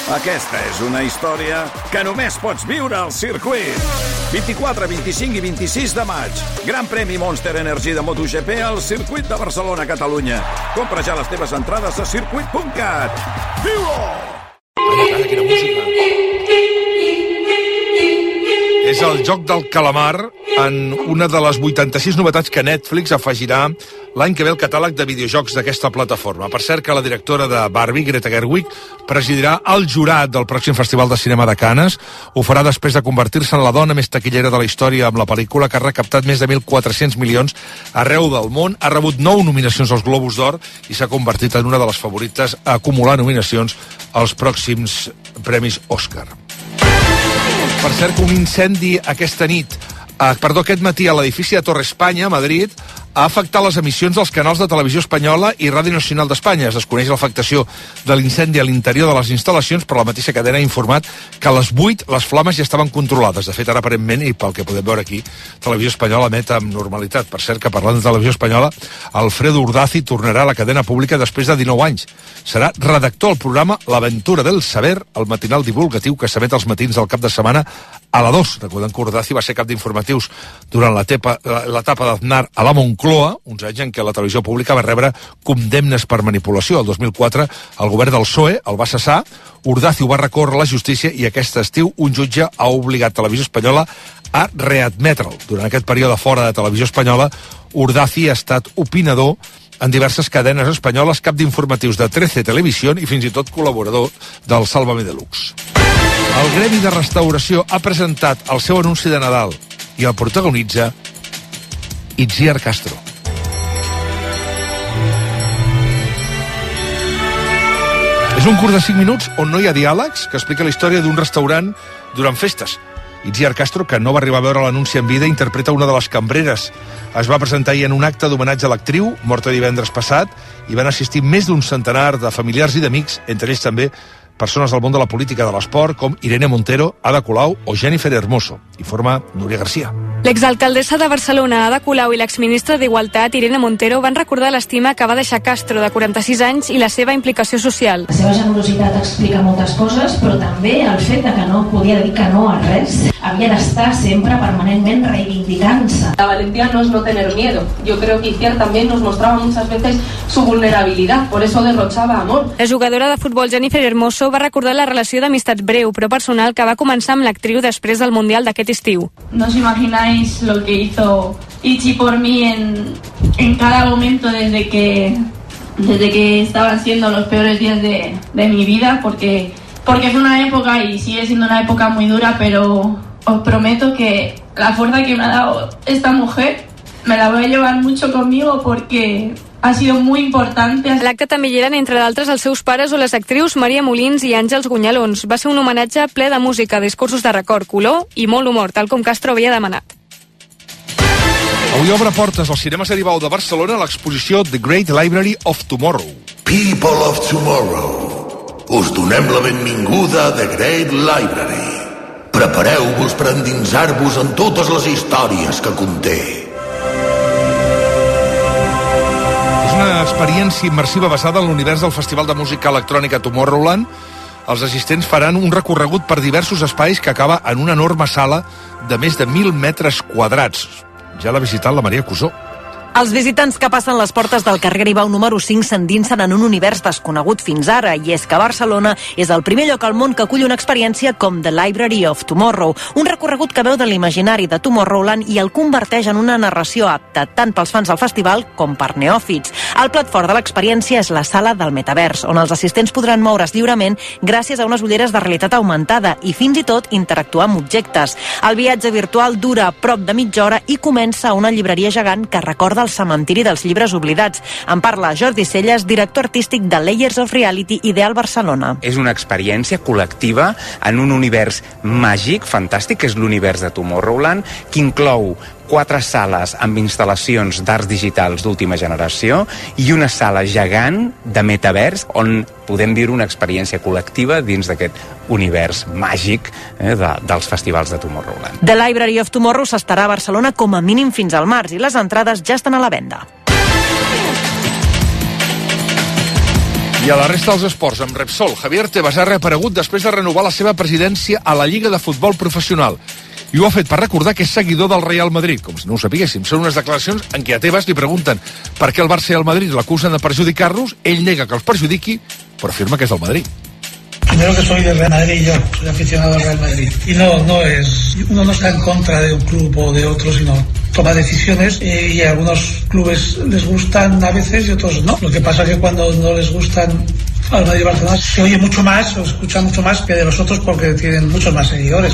Aquesta és una història que només pots viure al circuit. 24, 25 i 26 de maig. Gran premi Monster Energy de MotoGP al circuit de Barcelona, Catalunya. Compra ja les teves entrades a circuit.cat. Viu-ho! Quina música. És el joc del calamar en una de les 86 novetats que Netflix afegirà l'any que ve al catàleg de videojocs d'aquesta plataforma. Per cert que la directora de Barbie, Greta Gerwig, presidirà el jurat del pròxim Festival de Cinema de Canes. Ho farà després de convertir-se en la dona més taquillera de la història amb la pel·lícula, que ha recaptat més de 1.400 milions arreu del món. Ha rebut 9 nominacions als Globus d'Or i s'ha convertit en una de les favorites a acumular nominacions als pròxims premis Òscar. Per cert, que un incendi aquest matí a l'edifici de Torre Espanya, a Madrid, ha afectat les emissions dels canals de Televisió Espanyola i Ràdio Nacional d'Espanya. Es desconeix l'afectació de l'incendi a l'interior de les instal·lacions, però la mateixa cadena ha informat que a les 8 les flames ja estaven controlades. De fet, ara aparentment, i pel que podem veure aquí, Televisió Espanyola emet amb normalitat. Per cert, que parlant de Televisió Espanyola, Alfredo Urdazi tornarà a la cadena pública després de 19 anys. Serà redactor al programa L'Aventura del Saber, el matinal divulgatiu que s'emet als matins del cap de setmana a la 2. Recordem que Urdazi va ser cap d'informatius durant l'etapa d'Aznar a la Moncloa, uns anys en què la televisió pública va rebre condemnes per manipulació. El 2004 el govern del PSOE el va cessar, Urdazi ho va recórrer a la justícia i aquest estiu un jutge ha obligat Televisió Espanyola a readmetre'l. Durant aquest període fora de Televisió Espanyola, Urdazi ha estat opinador en diverses cadenes espanyoles, cap d'informatius de 13 Televisión i fins i tot col·laborador del Sálvame Deluxe. El Gremi de Restauració ha presentat el seu anunci de Nadal i el protagonitza Itziar Castro. És un curt de 5 minuts on no hi ha diàlegs, que explica la història d'un restaurant durant festes. Itziar Castro, que no va arribar a veure l'anunci en vida, interpreta una de les cambreres. Es va presentar ahir en un acte d'homenatge a l'actriu, morta divendres passat, i van assistir més d'un centenar de familiars i d'amics, entre ells també persones del món de la política de l'esport com Irene Montero, Ada Colau o Jennifer Hermoso. I forma Núria García. L'exalcaldessa de Barcelona, Ada Colau, i l'exministra d'Igualtat, Irene Montero, van recordar l'estima que va deixar Castro, de 46 anys, i la seva implicació social. La seva generositat explica moltes coses, però també el fet de que no podia dir que no a res. Havia d'estar sempre permanentment reivindicant-se. La valentía no es no tener miedo. Yo creo que Itziar también nos mostraba muchas veces su vulnerabilidad, por eso derrochaba amor. La jugadora de futbol Jennifer Hermoso va recordar la relació d'amistat breu però personal que va començar amb l'actriu després del Mundial d'aquest estiu. No os imagináis lo que hizo Itzi por mí en cada momento desde que estaban siendo los peores días de mi vida, porque fue una época y sigue siendo una época muy dura, pero os prometo que la fuerza que me ha dado esta mujer me la voy a llevar mucho conmigo porque ha sido muy importante. A l'acte també hi eren, entre d'altres, els seus pares o les actrius Maria Molins i Àngels Gunyalons. Va ser un homenatge ple de música, discursos de record, color i molt humor, tal com Castro havia demanat. Avui obre portes al Cinema Seribau de Barcelona l'exposició The Great Library of Tomorrow. People of Tomorrow, us donem la benvinguda a The Great Library. Prepareu-vos per endinsar-vos en totes les històries que conté. És una experiència immersiva basada en l'univers del Festival de Música Electrònica Tomorrowland. Els assistents faran un recorregut per diversos espais que acaba en una enorme sala de més de 1.000 metres quadrats. Ja l'ha visitat la Maria Cusó. Els visitants que passen les portes del carrer Gribau número 5 s'endinsen en un univers desconegut fins ara, i és que Barcelona és el primer lloc al món que acull una experiència com The Library of Tomorrow, un recorregut que veu de l'imaginari de Tomorrowland i el converteix en una narració apta tant pels fans del festival com per neòfits. El plat fort de l'experiència és la sala del metavers, on els assistents podran moure's lliurement gràcies a unes ulleres de realitat augmentada i fins i tot interactuar amb objectes. El viatge virtual dura prop de mitja hora i comença a una llibreria gegant que recorda el cementiri dels llibres oblidats. En parla Jordi Celles, director artístic de Layers of Reality Ideal Barcelona. És una experiència col·lectiva en un univers màgic, fantàstic, que és l'univers de Tomorrowland, que inclou 4 sales amb instal·lacions d'arts digitals d'última generació i una sala gegant de metavers on podem viure una experiència col·lectiva dins d'aquest univers màgic dels festivals de Tomorrowland. The Library of Tomorrow s'estarà a Barcelona com a mínim fins al març i les entrades ja estan a la venda. I a la resta dels esports, amb Repsol, Javier Tebas ha reaparegut després de renovar la seva presidència a la Lliga de Futbol Professional. I ho ha fet per recordar que és seguidor del Real Madrid, com si no ho sapiguéssim. Són unes declaracions en què a Tebas li pregunten per què el Barça i el Madrid l'acusen de perjudicar-los, ell nega que els perjudiqui, però afirma que és del Madrid. Primero que soy del Real Madrid y yo soy aficionado al Real Madrid. Y uno no está en contra de un club o de otro, sino toma decisiones y a algunos clubes les gustan a veces y otros no. Lo que pasa es que cuando no les gustan al Madrid y Barcelona se oye mucho más o escucha mucho más que de los otros porque tienen muchos más seguidores.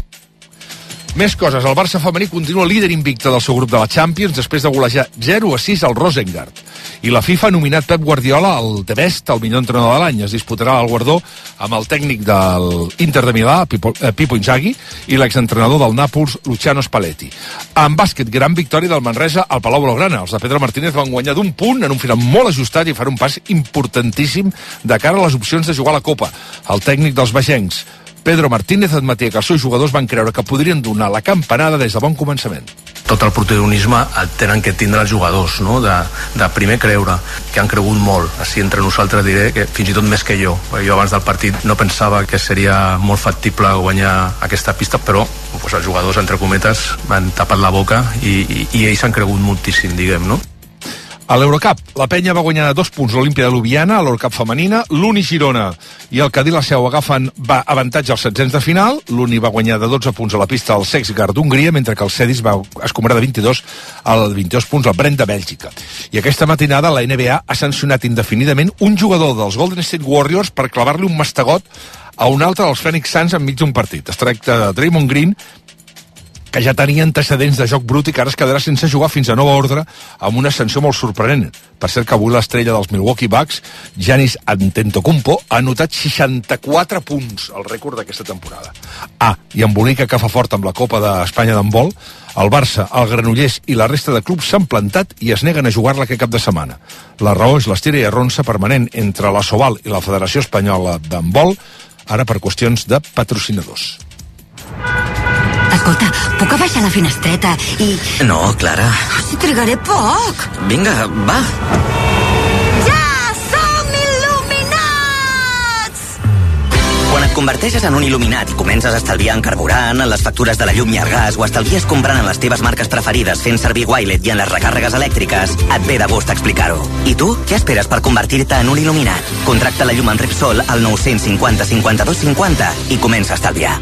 Més coses. El Barça femení continua líder invicte del seu grup de la Champions després de golejar 0-6 al Rosengard. I la FIFA ha nominat Pep Guardiola el The Best, el millor entrenador de l'any. Es disputarà el guardó amb el tècnic del Inter de Milà, Pippo Inzaghi, i l'exentrenador del Nàpols, Luciano Spalletti. En bàsquet, gran victòria del Manresa al Palau Blaugrana. Els de Pedro Martínez van guanyar d'un punt en un final molt ajustat i fan un pas importantíssim de cara a les opcions de jugar a la Copa. El tècnic dels baixencs, Pedro Martínez, admetia que els seus jugadors van creure que podrien donar la campanada des de bon començament. Tot el protagonisme el tenen que tindre els jugadors, no? de primer creure, que han cregut molt. Així entre nosaltres diré que fins i tot més que jo. Jo abans del partit no pensava que seria molt factible guanyar aquesta pista, però pues, els jugadors, entre cometes, van tapat la boca i ells han cregut moltíssim, diguem, no? A l'Eurocup, la Penya va guanyar 2 punts l'Olímpia de Ljubljana, a l'Eurocup femenina. l'Uni Girona i el Cadí la Seu agafen avantatge als setzents de final. L'Uni va guanyar de 12 punts a la pista al Sexgard d'Hongria, mentre que el Cedis va escombrar de 22 punts al Brent de Bèlgica. I aquesta matinada la NBA ha sancionat indefinidament un jugador dels Golden State Warriors per clavar-li un mastegot a un altre dels Phoenix Suns enmig d'un partit. Es tracta de Draymond Green, que ja tenia antecedents de joc brut i que ara es quedarà sense jugar fins a nova ordre amb una sanció molt sorprenent. Per cert que avui l'estrella dels Milwaukee Bucks, Giannis Antetokounmpo, ha anotat 64 punts, el rècord d'aquesta temporada. I embonica que fa fort amb la Copa d'Espanya d'handbol, el Barça, el Granollers i la resta de clubs s'han plantat i es neguen a jugar-la aquest cap de setmana. La raó és l'estira i arronsa permanent entre la Soval i la Federació Espanyola d'Handbol, ara per qüestions de patrocinadors. Escolta, puc abaixar la finestreta i... No, Clara. Si trigaré poc. Vinga, va. Ja som il·luminats! Quan et converteixes en un il·luminat i comences a estalviar en carburant, en les factures de la llum i el gas, o estalvies comprant en les teves marques preferides fent servir Wilet i en les recàrregues elèctriques, et ve de gust explicar-ho. I tu, què esperes per convertir-te en un il·luminat? Contracta la llum en Repsol al 950 52 50 i comença a estalviar.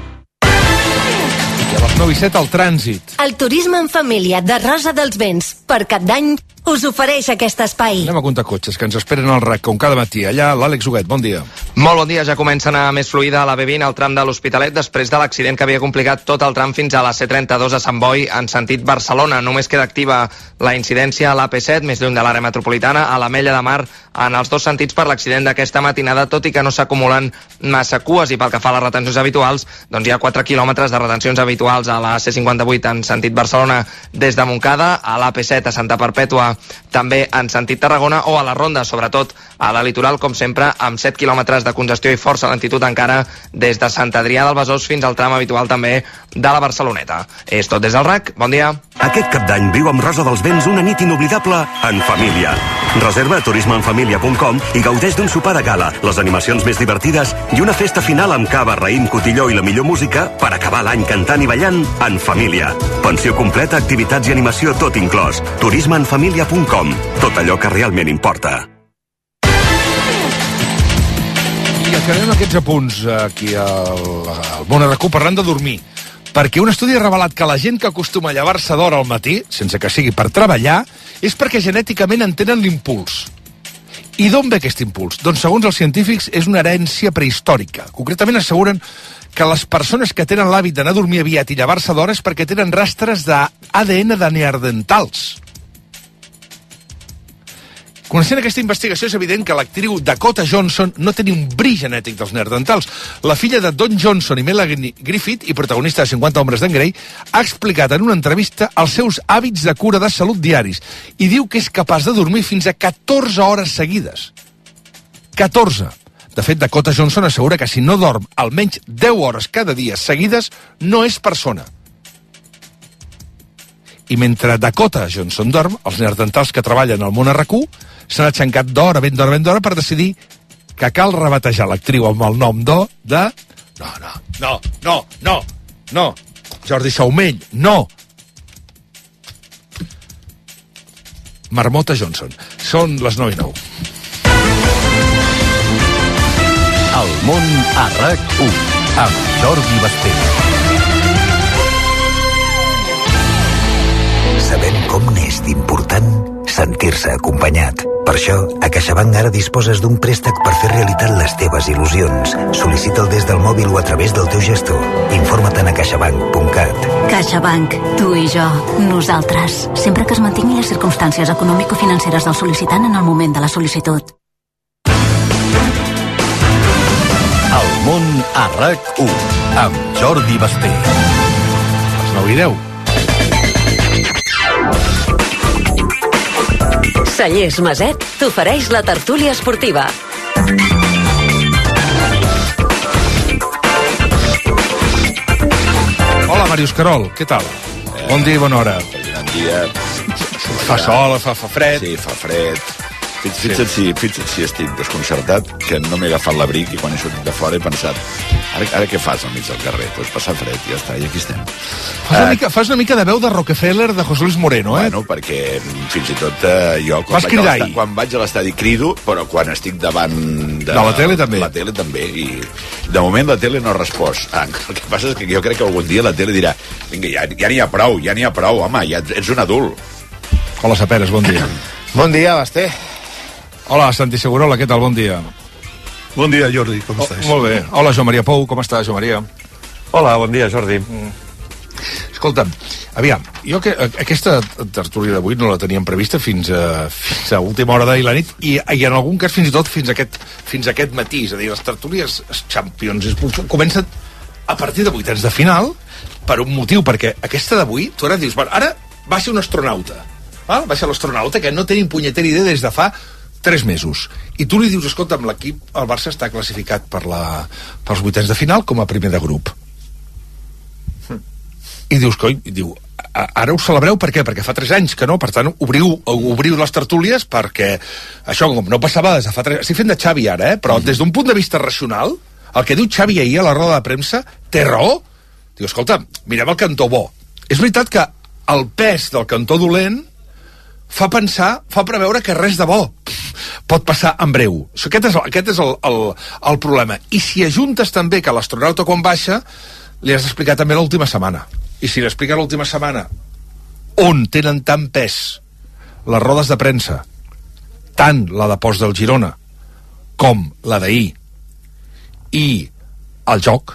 I a les 9:07 al trànsit. El turisme en família de Rosa dels Vents per Cap d'Any us ofereix aquest espai. Anem a comptar cotxes que ens esperen al RAC, com cada matí. Allà, l'Àlex Huguet, bon dia. Molt bon dia, ja comença a anar més fluida a la B20 al tram de l'Hospitalet després de l'accident que havia complicat tot el tram fins a la C32 a Sant Boi en sentit Barcelona. Només queda activa la incidència a l'AP7, més lluny de l'àrea metropolitana, a l'Ametlla de Mar, en els dos sentits per l'accident d'aquesta matinada, tot i que no s'acumulen massa cues. I pel que fa a les retencions habituals, doncs hi ha 4 quilòmetres de retencions habituals a la C58 en sentit Barcelona des de Montcada, a l'AP7 a Santa Perpètua també en sentit Tarragona, o a la Ronda, sobretot a la litoral, com sempre, amb 7 quilòmetres de congestió i força lentitud encara des de Sant Adrià del Besòs fins al tram habitual també de la Barceloneta. És tot des del RAC, bon dia. Aquest Cap d'Any viu amb Rosa dels Vents una nit inoblidable en família. Reserva a turismeenfamilia.com i gaudeix d'un sopar de gala, les animacions més divertides i una festa final amb cava, raïm, cotilló i la millor música per acabar l'any cantant i ballant en família. Pensió completa, activitats i animació tot inclòs. turismeenfamilia.com. Tot allò que realment importa. I acabem aquests apunts aquí al Món RQ parlant de dormir. Perquè un estudi ha revelat que la gent que acostuma a llevar-se d'hora al matí, sense que sigui per treballar, és perquè genèticament en tenen l'impuls. I d'on ve aquest impuls? Doncs, segons els científics, és una herència prehistòrica. Concretament asseguren que les persones que tenen l'hàbit d'anar a dormir aviat i llevar-se d'hora és perquè tenen rastres d'ADN de neandertals. Coneixent aquesta investigació, és evident que l'actriu Dakota Johnson no té ni un bri genètic dels neandertals. La filla de Don Johnson i Melanie Griffith, i protagonista de 50 homes d'en Grey, ha explicat en una entrevista els seus hàbits de cura de salut diaris i diu que és capaç de dormir fins a 14 hores seguides. 14. De fet, Dakota Johnson assegura que si no dorm almenys 10 hores cada dia seguides, no és persona. I mentre Dakota Johnson dorm, els neandertals que treballen al Món RQ s'han aixancat d'hora, ben d'hora per decidir que cal rebatejar l'actriu amb el nom de... No. Jordi Saumell, no. Marmota Johnson. Són les 9:09. El món a RAC1 amb Jordi Basté. Sabem com n'és d'important sentir-se acompanyat. Per això, a CaixaBank ara disposes d'un préstec per fer realitat les teves il·lusions. Sol·licita'l des del mòbil o a través del teu gestor. Informa't a caixabank.cat. CaixaBank, tu i jo, nosaltres. Sempre que es mantinguin les circumstàncies econòmico-financeres del sol·licitant en el moment de la sol·licitud. El món a RAC1 amb Jordi Basté. Les 9:10. Cellers Maset t'ofereix la tertúlia esportiva. Hola, Màrius Carol, què tal? Bon dia i bona hora. Bon dia. Fa sol, fa fred. Sí, fa fred. Fixa't si estic desconcertat, que no m'he agafat l'abric i quan he sortit de fora he pensat ara què fas al mig del carrer? Doncs passar fred, ja està, i aquí estem. Fas una mica de veu de Rockefeller de José Luis Moreno, eh? Bueno, perquè fins i tot jo quan vaig a l'estadi crido, però quan estic davant de la tele també. La tele també, i de moment la tele no ha respost. El que passa és que jo crec que algun dia la tele dirà vinga, ja n'hi ha prou, home, ja ets un adult. Hola, Saperes, bon dia. Bon dia, Basté. Hola, Santi Segurola, què tal? Bon dia. Bon dia, Jordi, com estàs? Molt bé. Hola, Joan Maria Pou, com estàs, Joan Maria? Hola, bon dia, Jordi. Escolta'm, aviam, jo que aquesta tertúlia d'avui no la teníem prevista fins a última hora d'ahir la nit i en algun cas fins i tot fins a aquest matí, és a dir, les tertúlies Champions comencen a partir de vuitens de final per un motiu, perquè aquesta d'avui tu ara dius, ara baixa un astronauta, baixa l'astronauta que no té ni punyetera idea des de fa 3 mesos. I tu li dius, escolta, amb l'equip, el Barça està classificat pels vuitens de final com a primer de grup. I dius, ara ho celebreu per què? Perquè fa 3 anys que no, per tant, obriu les tertúlies perquè això, com no passava des de fa 3... Estic fent de Xavi ara, però des d'un punt de vista racional, el que diu Xavi ahir a la roda de premsa té raó. Diu, escolta, mirem el cantó bo. És veritat que el pes del cantó dolent fa preveure que res de bo pot passar en breu. Aquest és el problema. I si ajuntes també que l'astronauta quan baixa li has d'explicar també l'última setmana. I si l'explica l'última setmana on tenen tant pes les rodes de premsa, tant la de post del Girona com la d'ahir i el joc,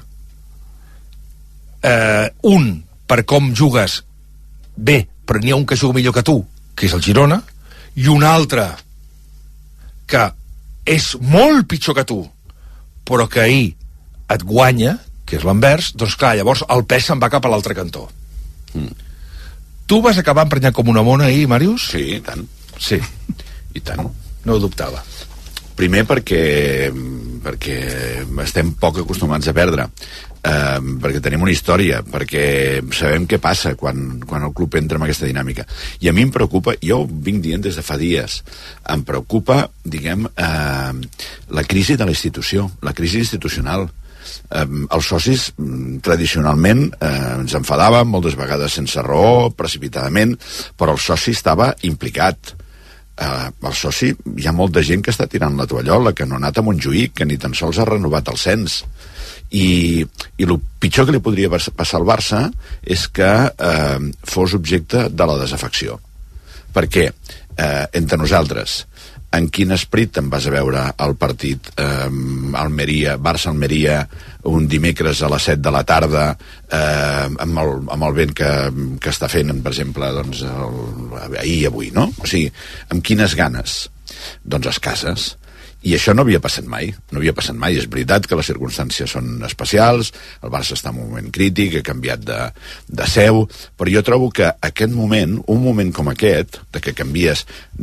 un per com jugues bé, però n'hi ha un que juga millor que tu, que és el Girona, i un altre que és molt pitjor que tu, però que ahir et guanya, que és l'envers, doncs clar, llavors el pes se'n va cap a l'altre cantó. Tu vas acabar emprenyat com una mona ahir, Màrius? Sí, i tant. Sí. I tant. No ho dubtava. Primer perquè estem poc acostumats a perdre, perquè tenim una història, perquè sabem què passa quan el club entra en aquesta dinàmica. I a mi em preocupa, jo ho vinc dient des de fa dies, em preocupa, diguem, la crisi de la institució, la crisi institucional. Els socis tradicionalment ens enfadàvem moltes vegades sense raó, precipitadament, però el soci estava implicat. El soci, hi ha molta gent que està tirant la tovallola, que no ha anat a Montjuïc, que ni tan sols ha renovat el cens, i el pitjor que li podria passar al Barça és que fos objecte de la desafecció, perquè entre nosaltres, en quin esperit te'n vas a veure el partit Barça-Almeria un dimecres a les 7 de la tarda amb el vent que està fent, per exemple, doncs, ahir i avui, no? O sigui, amb quines ganes? Doncs escasses. I això no havia passat mai, És veritat que les circumstàncies són especials, el Barça està en un moment crític, ha canviat de seu, però jo trobo que aquest moment, un moment com aquest, de que canvies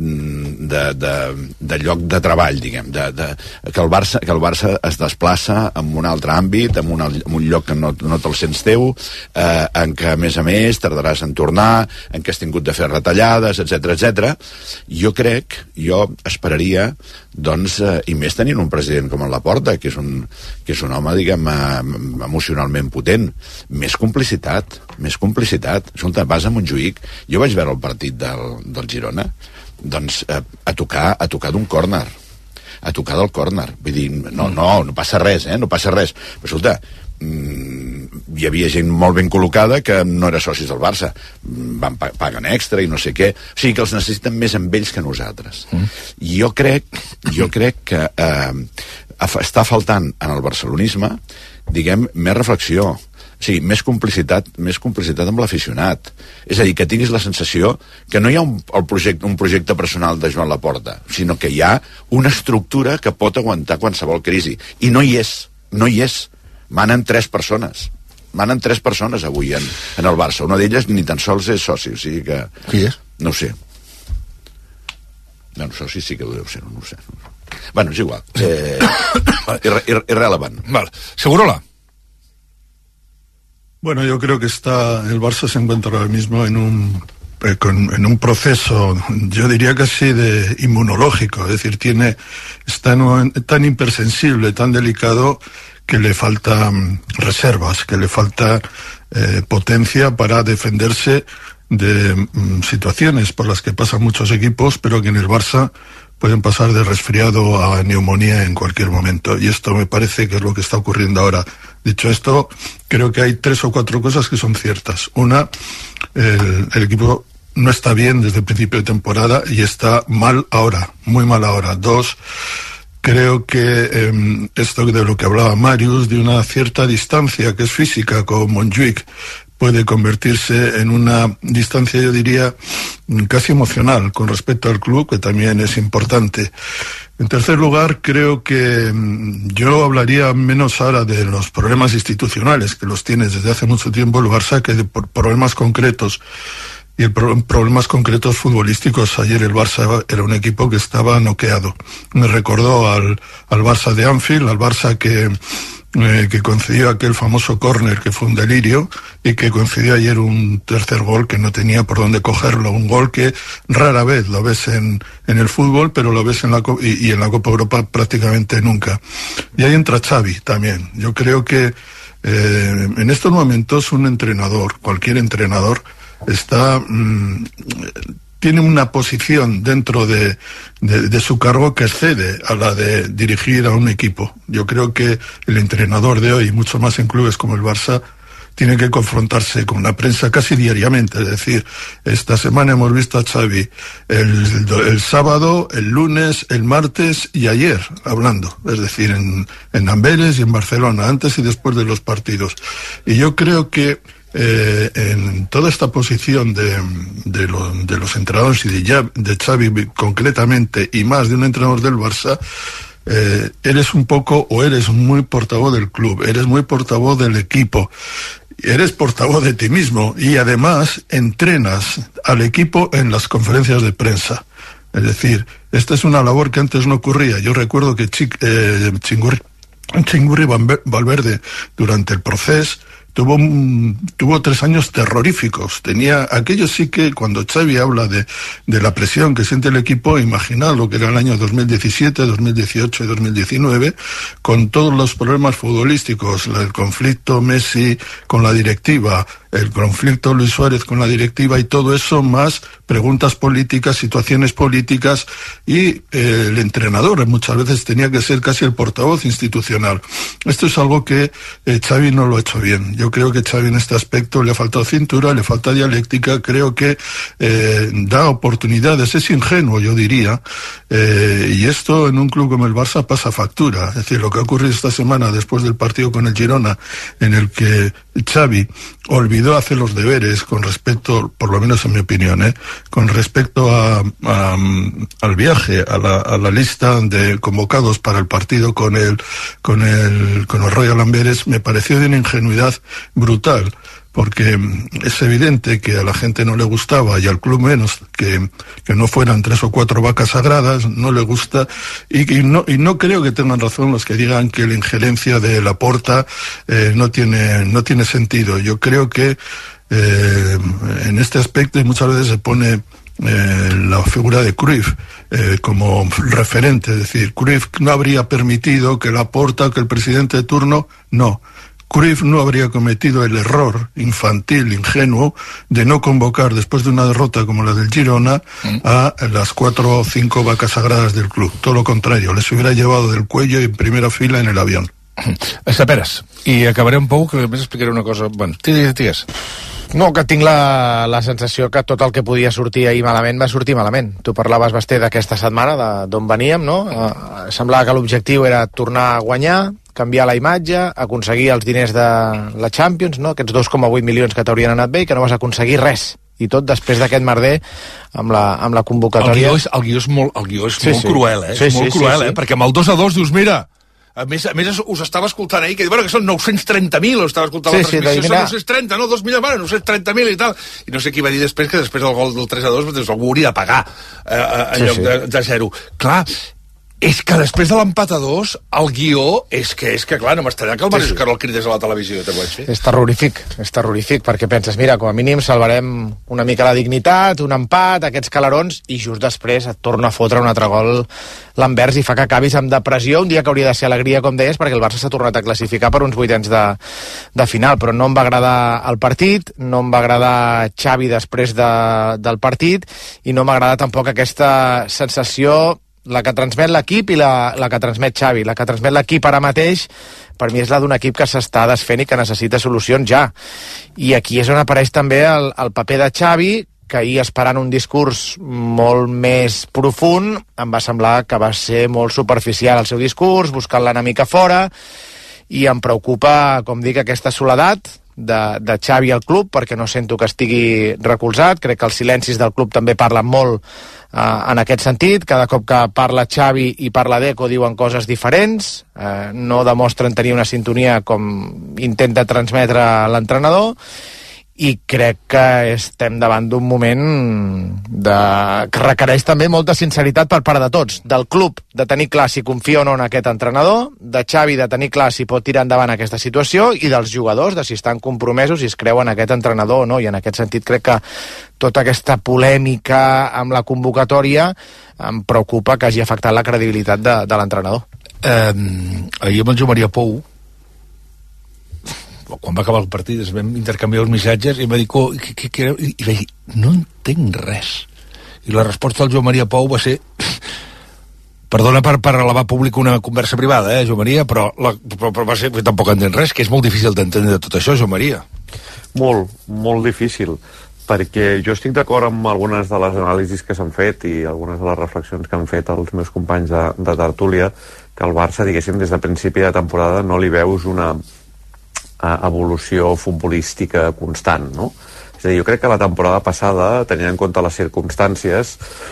de lloc de treball, diguem, que el Barça es desplaça en un altre àmbit, en un lloc que no te'l sents teu, en què, a més, tardaràs en tornar, en què has tingut de fer retallades, etc. Jo esperaria, doncs, i més tenint un president com en Laporta, que és un home, diguem, emocionalment potent. Més complicitat. Escolta, vas a Montjuïc, jo vaig veure el partit del Girona, doncs a tocar d'un córner, a tocar del córner, vull dir, no passa res, no passa res, però escolta, hi havia gent molt ben col·locada que no era socis del Barça, paguen extra i no sé què, o sigui que els necessiten més amb ells que nosaltres. Jo crec que està faltant en el barcelonisme, diguem, més reflexió, o sigui, més complicitat amb l'aficionat. És a dir, que tinguis la sensació que no hi ha un projecte personal de Joan Laporta, sinó que hi ha una estructura que pot aguantar qualsevol crisi. I no hi és. Manen 3 persones. Manen 3 persones avui en el Barça. Una d'elles ni tan sols és soci, o sigui que... Qui és? No ho sé. No, soci sí que ho deu ser, no ho sé. Bueno, és igual. Irrelevant. Vale. Segurola. Bueno, yo creo que el Barça se encuentra ahora mismo en un proceso, yo diría casi de inmunológico, es decir, está tan hipersensible, tan delicado, que le faltan reservas, que le falta potencia para defenderse de situaciones por las que pasan muchos equipos, pero que en el Barça pueden pasar de resfriado a neumonía en cualquier momento, y esto me parece que es lo que está ocurriendo ahora. Dicho esto, creo que hay 3 o 4 cosas que son ciertas. Una, el equipo no está bien desde el principio de temporada y está mal ahora, muy mal ahora. 2, creo que esto de lo que hablaba Marius, de una cierta distancia que es física con Montjuïc, puede convertirse en una distancia, yo diría, casi emocional con respecto al club, que también es importante. En tercer lugar, creo que yo hablaría menos ahora de los problemas institucionales, que los tiene desde hace mucho tiempo el Barça, que de problemas concretos. Y problemas concretos futbolísticos. Ayer el Barça era un equipo que estaba noqueado. Me recordó al Barça de Anfield, al Barça que concedió aquel famoso córner que fue un delirio, y que concedió ayer un tercer gol que no tenía por dónde cogerlo, un gol que rara vez lo ves en el fútbol, pero lo ves en la Copa Europa prácticamente nunca. Y ahí entra Xavi también. Yo creo que en estos momentos un entrenador, cualquier entrenador, tiene una posición dentro de su cargo que excede a la de dirigir a un equipo. Yo creo que el entrenador de hoy, mucho más en clubes como el Barça, tiene que confrontarse con la prensa casi diariamente. Es decir, esta semana hemos visto a Xavi el sábado, el lunes, el martes y ayer hablando. Es decir, en Amberes y en Barcelona, antes y después de los partidos. Y yo creo que en toda esta posición de los entrenadores y de Xavi concretamente, y más de un entrenador del Barça, eres un poco, o eres muy portavoz del club, eres muy portavoz del equipo, eres portavoz de ti mismo, y además entrenas al equipo en las conferencias de prensa. Es decir, esta es una labor que antes no ocurría. Yo recuerdo que Chingurri Valverde, durante el proceso, tuvo 3 años terroríficos. Aquello sí que, cuando Xavi habla de la presión que siente el equipo, imagina lo que era el año 2017, 2018 y 2019, con todos los problemas futbolísticos, el conflicto Messi con la directiva, el conflicto Luis Suárez con la directiva, y todo eso, más preguntas políticas, situaciones políticas, y el entrenador muchas veces tenía que ser casi el portavoz institucional. Esto es algo que Xavi no lo ha hecho bien. Yo creo que Xavi en este aspecto le ha faltado cintura, le falta dialéctica, creo que da oportunidades, es ingenuo, yo diría, y esto en un club como el Barça pasa factura. Es decir, lo que ha ocurrido esta semana después del partido con el Girona, en el que Xavi olvidó hacer los deberes con respecto, por lo menos en mi opinión, con respecto al viaje, a la lista de convocados para el partido con el Royal Amberes, me pareció de una ingenuidad brutal, porque es evidente que a la gente no le gustaba, y al club menos, que no fueran 3 o 4 vacas sagradas, no le gusta, y no creo que tengan razón los que digan que la injerencia de Laporta no tiene sentido. Yo creo que en este aspecto, y muchas veces se pone la figura de Cruyff como referente. Es decir, Cruyff no habría permitido que Laporta, que el presidente de turno, no. Cruyff no habría cometido el error infantil, ingenuo, de no convocar, después de una derrota como la del Girona, a las 4 o 5 vacas sagradas del club. Todo lo contrario, les hubiera llevado del cuello y en primera fila en el avión. Esperes, i acabaré un poc, que més explicaré una cosa. Bueno, digues. No, que tinc la sensació que tot el que podia sortir ahir malament va sortir malament. Tu parlaves, Basté, d'aquesta setmana, d'on veníem, no? Semblava que l'objectiu era tornar a guanyar, canviar la imatge, aconseguir els diners de la Champions, no? Aquests 2,8 milions que t'haurien anat bé i que no vas aconseguir res. I tot després d'aquest merder amb la convocatòria. El guió és molt cruel, és molt cruel, perquè amb el 2-2 dius, mira, a més us estava escoltant ahir, que diu, bueno, que són 930.000, o estava escoltant la transmissió, són 930, no, 2 milions, bueno, 930.000 i tal. I no sé qui va dir després, que després del gol del 3-2, doncs algú hauria de pagar en lloc de 0. Clar, és que després de l'empat a 2, el guió és que clar, no m'estaria que el Mario Escarol cridés a la televisió, te ho vaig fer. És terrorífic, perquè penses, mira, com a mínim salvarem una mica la dignitat, un empat, aquests calarons, i just després et torna a fotre un altre gol l'Anvers i fa que acabis amb depressió, un dia que hauria de ser alegria, com deies, perquè el Barça s'ha tornat a classificar per uns vuitens de final, però no em va agradar el partit, no em va agradar Xavi després del partit, i no m'agrada tampoc aquesta sensació, la que transmet l'equip i la que transmet Xavi. La que transmet l'equip ara mateix, per mi és la d'un equip que s'està desfent i que necessita solucions ja. I aquí és on apareix també el paper de Xavi, que ahir, esperant un discurs molt més profund, em va semblar que va ser molt superficial el seu discurs, buscant l'enemic a fora, i em preocupa, com dic, aquesta soledat de Xavi al club, perquè no sento que estigui recolzat. Crec que els silencis del club també parlen molt en aquest sentit. Cada cop que parla Xavi i parla Deco diuen coses diferents, no demostren tenir una sintonia com intenta transmetre l'entrenador, i crec que estem davant d'un moment que requereix també molta sinceritat per part de tots, del club, de tenir clar si confia o no en aquest entrenador, de Xavi, de tenir clar si pot tirar endavant aquesta situació, i dels jugadors, de si estan compromesos, si es creuen aquest entrenador o no. I en aquest sentit crec que tota aquesta polèmica amb la convocatòria em preocupa que hagi afectat la credibilitat de l'entrenador. Ahir amb el Joan Maria Pou, quan va acabar el partit, ens vam intercanviar els missatges i em va dir, i vaig dir, no entenc res. I la resposta del Joan Maria Pou va ser, perdona per elevar públic una conversa privada, Joan Maria, però va ser, tampoc entenc res, que és molt difícil d'entendre tot això, Joan Maria. Molt difícil, perquè jo estic d'acord amb algunes de les anàlisis que s'han fet i algunes de les reflexions que han fet els meus companys de tertúlia, que el Barça, diguéssim, des de principi de temporada no li veus una evolució futbolística constant, no? És a dir, jo crec que la temporada passada, tenint en compte les circumstàncies,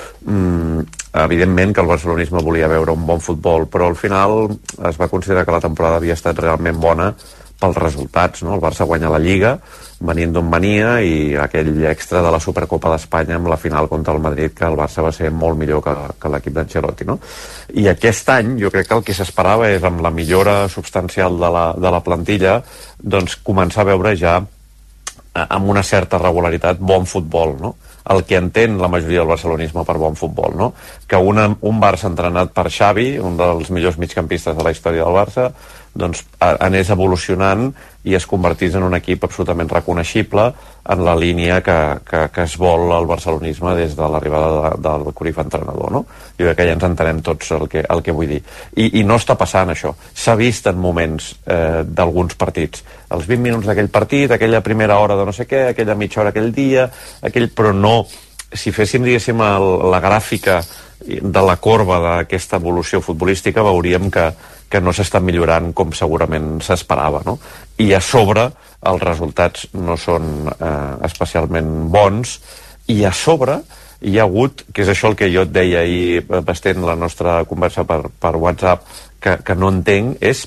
evidentment que el barcelonisme volia veure un bon futbol, però al final es va considerar que la temporada havia estat realment bona pels resultats, no? El Barça guanya la Lliga, venint d'on venia, i aquell extra de la Supercopa d'Espanya amb la final contra el Madrid, que el Barça va ser molt millor que l'equip d'Ancelotti, no? I aquest any jo crec que el que s'esperava és, amb la millora substancial de la plantilla, doncs començar a veure ja amb una certa regularitat bon futbol, no? El que entén la majoria del barcelonisme per bon futbol, no? Que un Barça entrenat per Xavi, un dels millors migcampistes de la història del Barça, doncs anés evolucionant i es convertís en un equip absolutament reconeixible en la línia que es vol al barcelonisme des de l'arribada del Cruyff entrenador, no? Jo crec que ja ens entenem tots el que vull dir. I no està passant això. S'ha vist en moments d'alguns partits. Els 20 minuts d'aquell partit, aquella primera hora de no sé què, aquella mitja hora aquell dia, però no... Si féssim, diguéssim, la gràfica de la corba d'aquesta evolució futbolística, veuríem que no s'està millorant com segurament s'esperava, no? I a sobre els resultats no són especialment bons, i a sobre hi ha hagut, que és això el que jo et deia ahir, Basté, en la nostra conversa per WhatsApp, que no entenc, és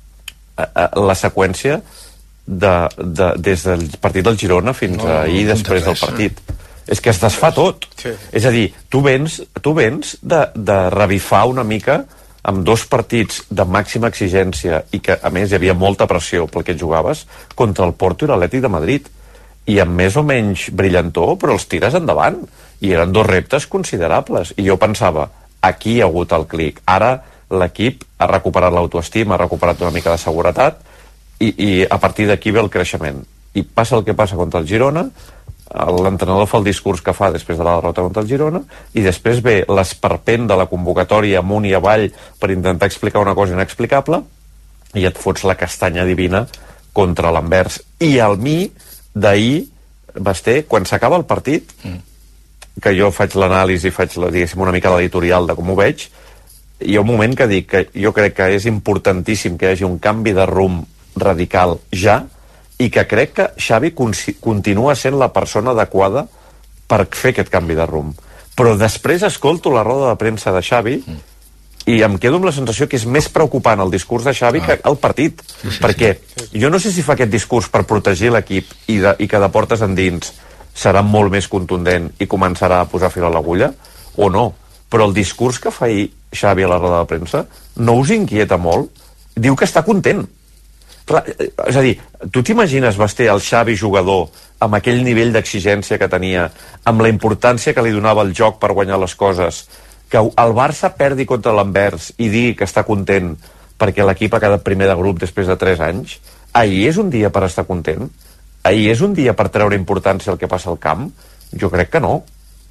la seqüència des del partit del Girona fins ahir després del partit. És que es desfà tot. Sí. És a dir, tu vens de revifar una mica amb 2 partits de màxima exigència i que, a més, hi havia molta pressió pel que jugaves contra el Porto i l'Atlètic de Madrid. I amb més o menys brillantor, però els tires endavant. i eren 2 reptes considerables, i jo pensava, aquí hi ha hagut el clic, ara l'equip ha recuperat l'autoestima, ha recuperat una mica de seguretat, i a partir d'aquí ve el creixement. I passa el que passa contra el Girona, l'entrenador fa el discurs que fa després de la derrota contra el Girona, i després ve l'esperpent de la convocatòria amunt i avall per intentar explicar una cosa inexplicable, i et fots la castanya divina contra l'Anvers. I al mi d'ahir, Basté, quan s'acaba el partit, que jo faig l'anàlisi, faig diguéssim una mica l'editorial de com ho veig, hi ha un moment que dic que jo crec que és importantíssim que hi hagi un canvi de rumb radical ja, i que crec que Xavi continua sent la persona adequada per fer aquest canvi de rumb. Però després escolto la roda de premsa de Xavi i em quedo amb la sensació que és més preocupant el discurs de Xavi que el partit. Perquè jo no sé si fa aquest discurs per protegir l'equip i que de portes endins serà molt més contundent i començarà a posar fil a l'agulla, o no. Però el discurs que fa ahir Xavi a la roda de premsa no us inquieta molt? Diu que està content. Clar, és a dir, tu t'imagines, Basté, el Xavi jugador amb aquell nivell d'exigència que tenia, amb la importància que li donava el joc per guanyar les coses, que el Barça perdi contra l'Anvers i digui que està content perquè l'equip ha quedat primer de grup després de 3 anys? Ahir és un dia per estar content? Ahir és un dia per treure importància al que passa al camp? Jo crec que no.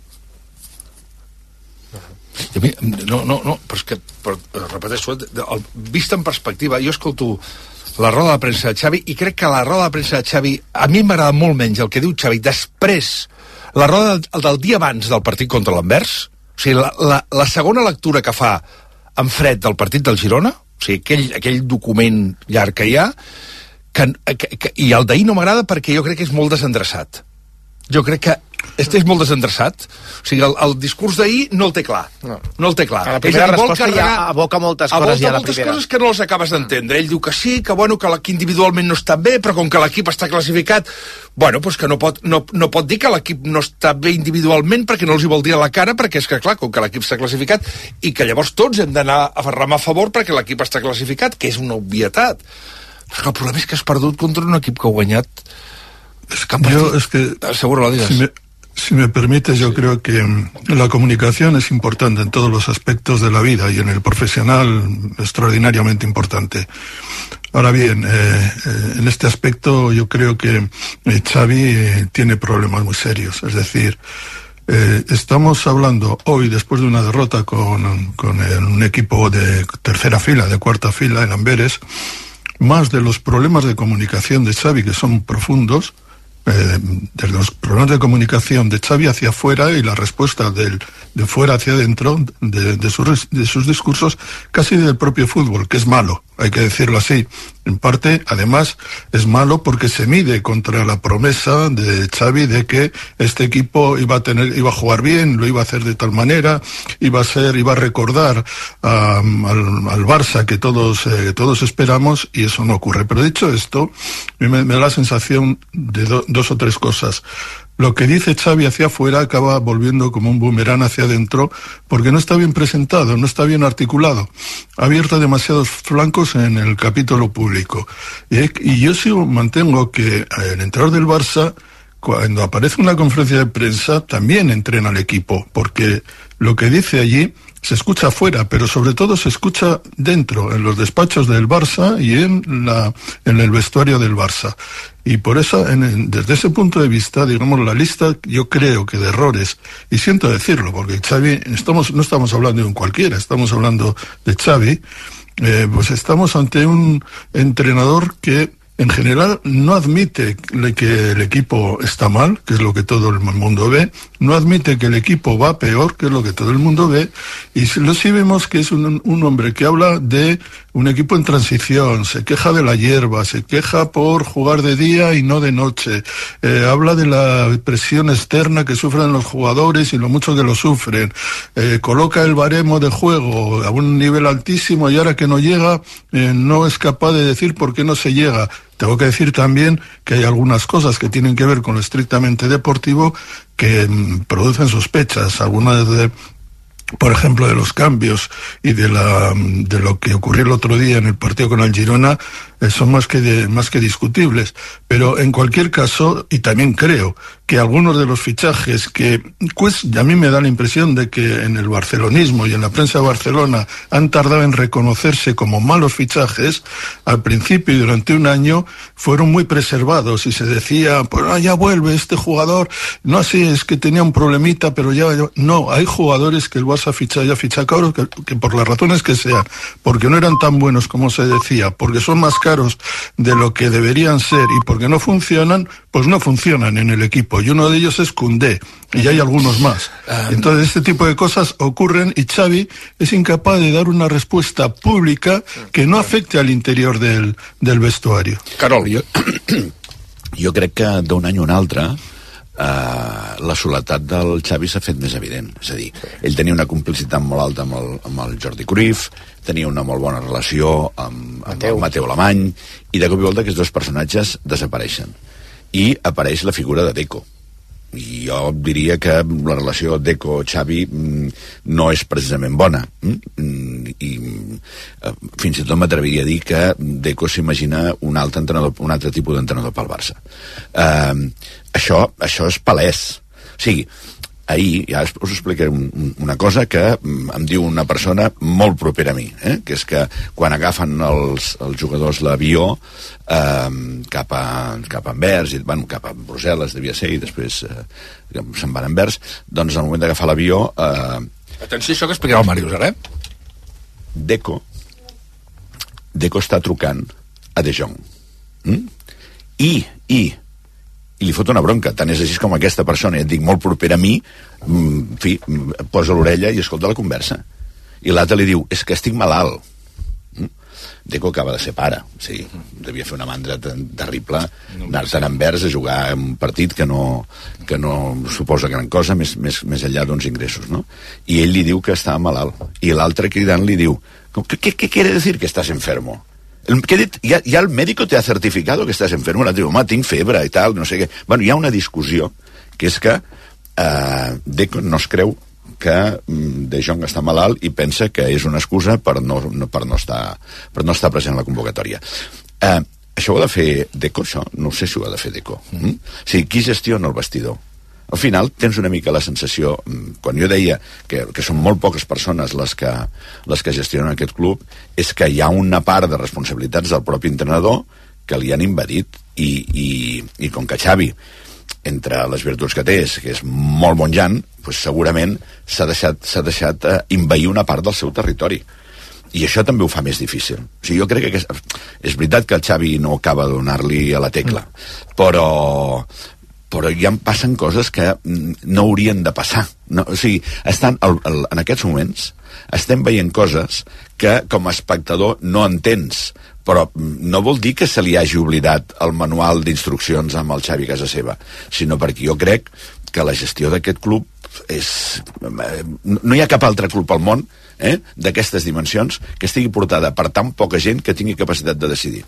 No, però és que, repeteixo, vist en perspectiva, jo escolto la roda de premsa de Xavi i crec que la roda de premsa de Xavi, a mi m'agrada molt menys el que diu Xavi després, la roda del dia abans del partit contra l'Anvers, o sigui, la segona lectura que fa en fred del partit del Girona, o sigui, aquell document llarg que hi ha, i el d'ahir no m'agrada perquè jo crec que és molt desendreçat. Jo crec que és molt desendreçat. O sigui, el discurs d'ahir no el té clar. No el té clar. A la primera resposta ja aboca moltes coses ja a la primera. Moltes coses que no les acabes d'entendre. Ell diu que sí, que l'equip individualment no està bé, però com que l'equip està classificat, doncs que no pot dir que l'equip no està bé individualment perquè no els hi vol dir a la cara, perquè és que, clar, com que l'equip està classificat, i que llavors tots hem d'anar a remar a favor perquè l'equip està classificat, que és una obvietat. El problema és que has perdut contra un equip que ha guanyat. Seguro lo digas. Si me permite, yo creo que la comunicación es importante en todos los aspectos de la vida y en el profesional extraordinariamente importante. Ahora bien, en este aspecto yo creo que Xavi tiene problemas muy serios. Es decir, estamos hablando hoy, después de una derrota con un equipo de tercera fila, de cuarta fila, en Amberes, más de los problemas de comunicación de Xavi, que son profundos, de los problemas de comunicación de Xavi hacia afuera y la respuesta de fuera hacia adentro de sus discursos, casi del propio fútbol, que es malo, hay que decirlo así. En parte, además, es malo porque se mide contra la promesa de Xavi de que este equipo iba a jugar bien, lo iba a hacer de tal manera, iba a recordar al Barça que todos esperamos, y eso no ocurre. Pero dicho esto, me da la sensación de dos o tres cosas. Lo que dice Xavi hacia afuera acaba volviendo como un boomerang hacia adentro porque no está bien presentado, no está bien articulado. Ha abierto demasiados flancos en el capítulo público. Y yo mantengo que el entrenador del Barça, cuando aparece una conferencia de prensa, también entrena al equipo, porque lo que dice allí se escucha afuera, pero sobre todo se escucha dentro, en los despachos del Barça y en el vestuario del Barça. Y por eso, desde ese punto de vista, digamos, la lista, yo creo que de errores, y siento decirlo, porque Xavi, no estamos hablando de un cualquiera, estamos hablando de Xavi, pues estamos ante un entrenador que en general no admite que el equipo está mal, que es lo que todo el mundo ve, no admite que el equipo va peor, que es lo que todo el mundo ve, y sí vemos que es un hombre que habla de un equipo en transición, se queja de la hierba, se queja por jugar de día y no de noche, habla de la presión externa que sufren los jugadores y lo mucho que lo sufren, coloca el baremo de juego a un nivel altísimo y ahora que no llega, no es capaz de decir por qué no se llega. Tengo que decir también que hay algunas cosas que tienen que ver con lo estrictamente deportivo que producen sospechas, algunas por ejemplo, de los cambios y de lo que ocurrió el otro día en el partido con el Girona. son más que discutibles. Pero en cualquier caso, y también creo que algunos de los fichajes que pues a mí me da la impresión de que en el barcelonismo y en la prensa de Barcelona han tardado en reconocerse como malos fichajes, al principio y durante un año fueron muy preservados y se decía, pues ya vuelve este jugador, no así, es que tenía un problemita, pero ya... No, hay jugadores que el Barça ya ficha caros que por las razones que sean, porque no eran tan buenos como se decía, porque son más caros de lo que deberían ser y porque no funcionan, pues no funcionan en el equipo. Y uno de ellos es Koundé, y hay algunos más. Entonces este tipo de cosas ocurren y Xavi es incapaz de dar una respuesta pública que no afecte al interior del vestuario. Carol, jo crec que d'un any a un altre la soledat del Xavi s'ha fet més evident. És a dir, ell tenia una complicitat molt alta amb el Jordi Cruyff, tenia una molt bona relació amb el Mateu Alemany, i de cop i volta aquests dos personatges desapareixen. I apareix la figura de Deco. I jo diria que la relació Deco-Xavi no és precisament bona. I fins i tot m'atreviria a dir que Deco s'imagina un altre tipus d'entrenador pel Barça. Això és palès. O sigui, ahir, ja us explicaré una cosa que em diu una persona molt propera a mi, que és que quan agafen els jugadors l'avió cap a Anvers, cap a Brussel·les devia ser, i després se'n van a Anvers, doncs al moment d'agafar l'avió... Atenció, això que explicarà el Màrius, ara, Deco està trucant a De Jong. I li fot una bronca, tant és així com aquesta persona, ja et dic, molt propera a mi, en fi, posa l'orella i escolta la conversa. I l'altre li diu, és que estic malalt. Deco acaba de ser pare, sí, devia fer una mandra terrible, anar-se'n a Anvers a jugar un partit que no suposa gran cosa, més enllà d'uns ingressos, no? I ell li diu que està malalt, i l'altre cridant li diu, ¿qué quiere decir que estás enfermo? ¿Qué dit? Ya el médico te ha certificado que estás enfermo. L'altre diu, home, tinc febre i tal, no sé què. Bueno, hi ha una discussió, que és que Deco no es creu que De Jong està malalt i pensa que és una excusa per no estar present a la convocatòria. Això ho ha de fer Deco, això? No sé si ho ha de fer Deco. O sigui, qui gestiona el vestidor? Al final tens una mica la sensació, quan jo deia que són molt poques persones les que gestionen aquest club, és que hi ha una part de responsabilitats del propi entrenador que li han invadit, i com que Xavi, entre les virtuts que té, que és molt bon jan, doncs segurament s'ha deixat invair una part del seu territori. I això també ho fa més difícil. O sigui, jo crec que és veritat que el Xavi no acaba de donar-li a la tecla, però ja passen coses que no haurien de passar. No, o sigui, en aquests moments estem veient coses que com a espectador no entens, però no vol dir que se li hagi oblidat el manual d'instruccions amb el Xavi a casa seva, sinó perquè jo crec que la gestió d'aquest club no hi ha cap altre club al món d'aquestes dimensions que estigui portada per tan poca gent que tingui capacitat de decidir.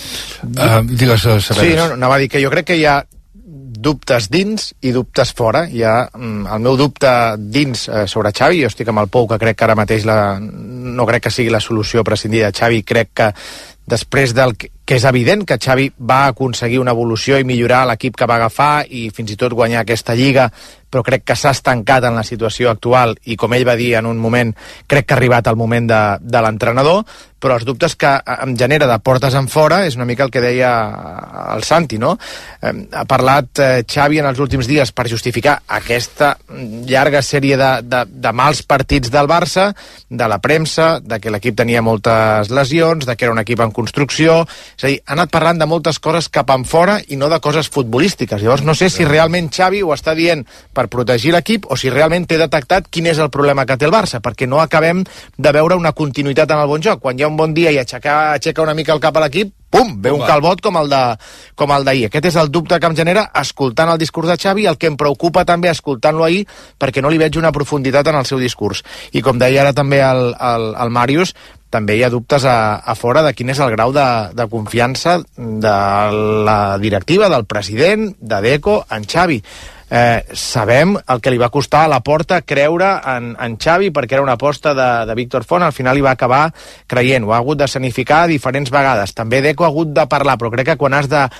Digues, Saberes. Sí, no, anava a dir que jo crec que hi ha dubtes dins i dubtes fora. Hi ha el meu dubte dins sobre Xavi. Jo estic amb el Pou, que crec que ara mateix no crec que sigui la solució prescindir de Xavi. Crec que després que és evident que Xavi va aconseguir una evolució i millorar l'equip que va agafar i fins i tot guanyar aquesta lliga, però crec que s'ha estancat en la situació actual i, com ell va dir en un moment, crec que ha arribat el moment de l'entrenador, però els dubtes que em genera de portes en fora és una mica el que deia el Santi, no? Ha parlat Xavi en els últims dies per justificar aquesta llarga sèrie de mals partits del Barça, de la premsa, de que l'equip tenia moltes lesions, de que era un equip en construcció. És a dir, ha anat parlant de moltes coses cap en fora i no de coses futbolístiques. Llavors no sé si realment Xavi ho està dient per protegir l'equip o si realment té detectat quin és el problema que té el Barça, perquè no acabem de veure una continuïtat en el bon joc. Quan hi ha un bon dia i aixeca una mica el cap a l'equip, pum, ve un calbot com el d'ahir. Aquest és el dubte que em genera escoltant el discurs de Xavi, el que em preocupa també escoltant-lo ahir, perquè no li veig una profunditat en el seu discurs. I com deia ara també el Màrius, també hi ha dubtes a fora de quin és el grau de confiança de la directiva, del president, de Deco, en Xavi. Sabem el que li va costar a la Porta creure en Xavi, perquè era una aposta de Víctor Font, al final hi va acabar creient, ho ha hagut d'escenificar diferents vegades. També Deco ha hagut de parlar, però crec que quan has de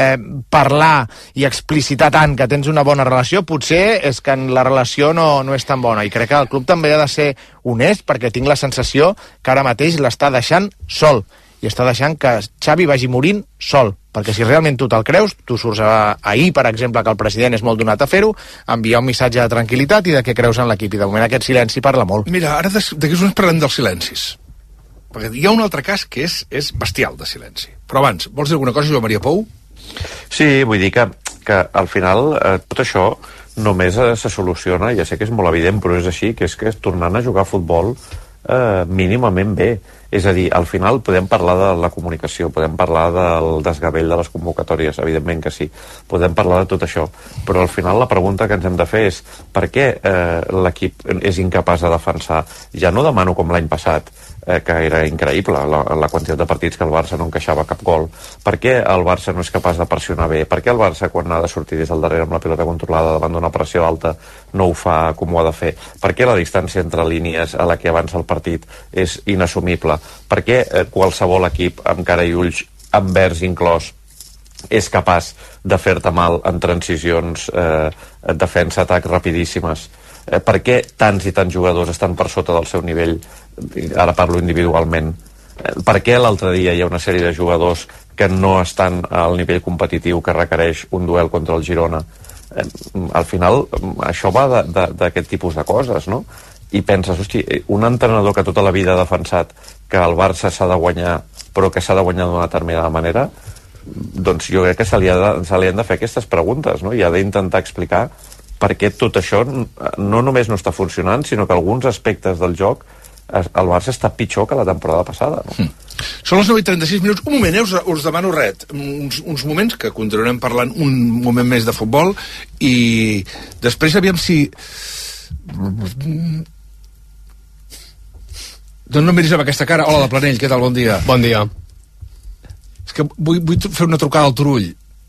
parlar i explicitar tant que tens una bona relació, potser és que la relació no és tan bona, i crec que el club també ha de ser honest, perquè tinc la sensació que ara mateix l'està deixant sol, i està deixant que Xavi vagi morint sol, perquè si realment tu te'l creus, tu surts ahir, per exemple, que el president és molt donat a fer-ho, enviar un missatge de tranquil·litat i de que creus en l'equip, i de moment aquest silenci parla molt. Mira, ara d'aquí uns parlem dels silencis, perquè hi ha un altre cas que és bestial de silenci. Però abans, vols dir alguna cosa, Joan Maria Pou? Sí, vull dir que al final tot això només se soluciona, ja sé que és molt evident, però és així, que és que tornant a jugar a futbol mínimament bé. És a dir, al final podem parlar de la comunicació, podem parlar del desgavell de les convocatòries, evidentment que sí, podem parlar de tot això, però al final la pregunta que ens hem de fer és per què l'equip és incapaç de defensar? Ja no demano com l'any passat, que era increïble la quantitat de partits que el Barça no encaixava cap gol. Per què el Barça no és capaç de pressionar bé? Per què el Barça, quan ha de sortir des del darrere amb la pilota controlada davant d'una pressió alta, no ho fa com ho ha de fer? Per què la distància entre línies a la que avança el partit és inassumible? Per què qualsevol equip amb cara i ulls, amb vers inclòs, és capaç de fer-te mal en transicions defensa-atac rapidíssimes? Per què tants i tants jugadors estan per sota del seu nivell? Ara parlo individualment. Per què l'altre dia hi ha una sèrie de jugadors que no estan al nivell competitiu que requereix un duel contra el Girona? Al final, això va d'aquest tipus de coses, no? I penses, hosti, un entrenador que tota la vida ha defensat que el Barça s'ha de guanyar, però que s'ha de guanyar d'una determinada manera, doncs jo crec que se li han de fer aquestes preguntes, no? I ha d'intentar explicar per què tot això no només no està funcionant, sinó que alguns aspectes del joc el Barça està pitjor que la temporada passada, no? Són les 9:36 minuts. Un moment, us demano res. Uns moments que continuarem parlant un moment més de futbol i després aviam si... Doncs no em miris amb aquesta cara. Hola, de Planell, què tal? Bon dia. Bon dia. És que vull fer una trucada al Turull.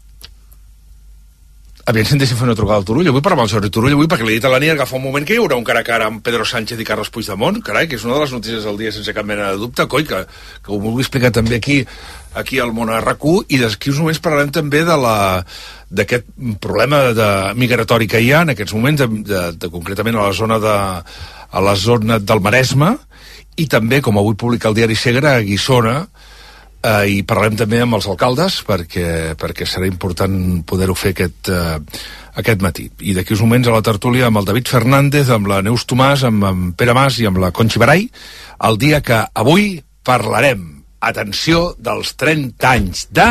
Aviam si em deixen fer una trucada al Turull. Vull parlar amb el Jordi Turull avui perquè li he dit a la nit que fa un moment que hi haurà un cara a cara amb Pedro Sánchez i Carles Puigdemont, carai, que és una de les notícies del dia sense cap mena de dubte, coi, que ho vulgui explicar també aquí al Món RQ, i d'aquí uns moments parlarem també d'aquest problema migratori que hi ha en aquests moments, concretament a la zona del Maresme, i també, com avui publica el diari Segre, a Guissona, i parlarem també amb els alcaldes perquè serà important poder-ho fer aquest matí. I d'aquí uns moments a la tertúlia amb el David Fernández, amb la Neus Tomàs, amb en Pere Mas i amb la Conxi Barai, el dia que avui parlarem, atenció, dels 30 anys de...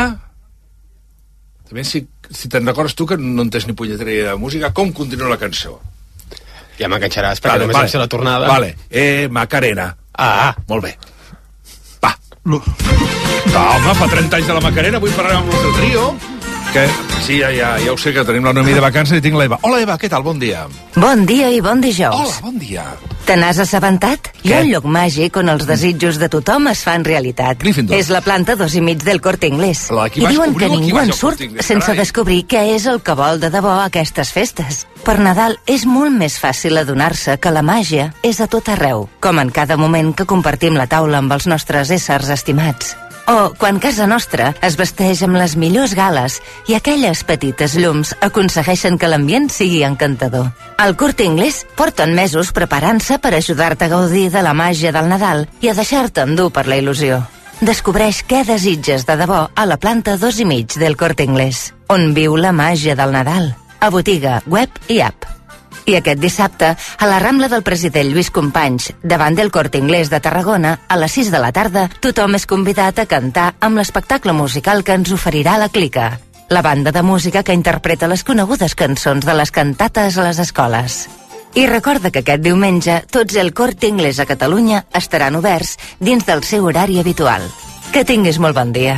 També si te'n recordes tu, que no entens ni punyetera de música, com continua la cançó? Ja m'enganxaràs, perquè només vam ser la tornada. Vale, Macarena. Molt bé. No, home, fa 30 anys de la Macarena, avui parlarem amb el trio, que sí, ja ho sé, que tenim la Noemí de vacances i tinc l'Eva. Hola, Eva, què tal? Bon dia. Bon dia i bon dijous. Hola, bon dia. Te n'has assabentat? Hi ha un lloc màgic on els desitjos de tothom es fan realitat. Gryffindor. És la planta 2,5 del Corte Inglés. I diuen que ningú en surt sense descobrir què és el que vol de debò aquestes festes. Per Nadal és molt més fàcil adonar-se que la màgia és a tot arreu, com en cada moment que compartim la taula amb els nostres éssers estimats. O quan casa nostra es vesteix amb les millors gales i aquelles petites llums aconsegueixen que l'ambient sigui encantador. Al Corte Inglés porten mesos preparant-se per ajudar-te a gaudir de la màgia del Nadal i a deixar-te endur per la il·lusió. Descobreix què desitges de debò a la planta 2,5 del Corte Inglés, on viu la màgia del Nadal, a botiga, web i app. I aquest dissabte, a la Rambla del President Lluís Companys, davant del Corte Inglés de Tarragona, a les 6 de la tarda, tothom és convidat a cantar amb l'espectacle musical que ens oferirà la Clica, la banda de música que interpreta les conegudes cançons de les cantates a les escoles. I recorda que aquest diumenge tots el Corte Inglés a Catalunya estaran oberts dins del seu horari habitual. Que tinguis molt bon dia.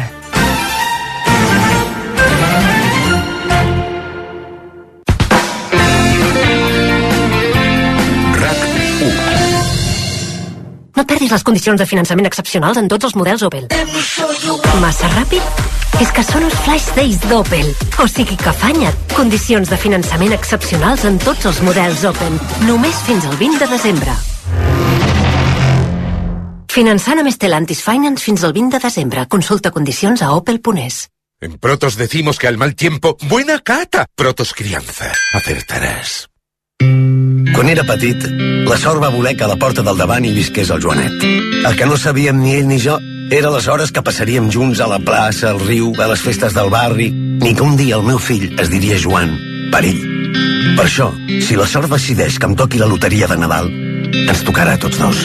No perdis les condicions de finançament excepcionals en tots els models Opel. Massa ràpid? És que són els Flash Days d'Opel. O sigui que afanya't. Condicions de finançament excepcionals en tots els models Opel. Només fins al 20 de desembre. Finançant amb Stellantis Finance fins al 20 de desembre. Consulta condicions a opel.es. En Protos decimos que al mal tiempo, buena cata. Protos Crianza. Acertaràs. Quan era petit, la sort va voler que a la porta del davant hi visqués el Joanet. El que no sabíem ni ell ni jo era les hores que passaríem junts a la plaça, al riu, a les festes del barri, ni que un dia el meu fill es diria Joan, per ell. Per això, si la sort decideix que em toqui la loteria de Nadal, ens tocarà a tots dos.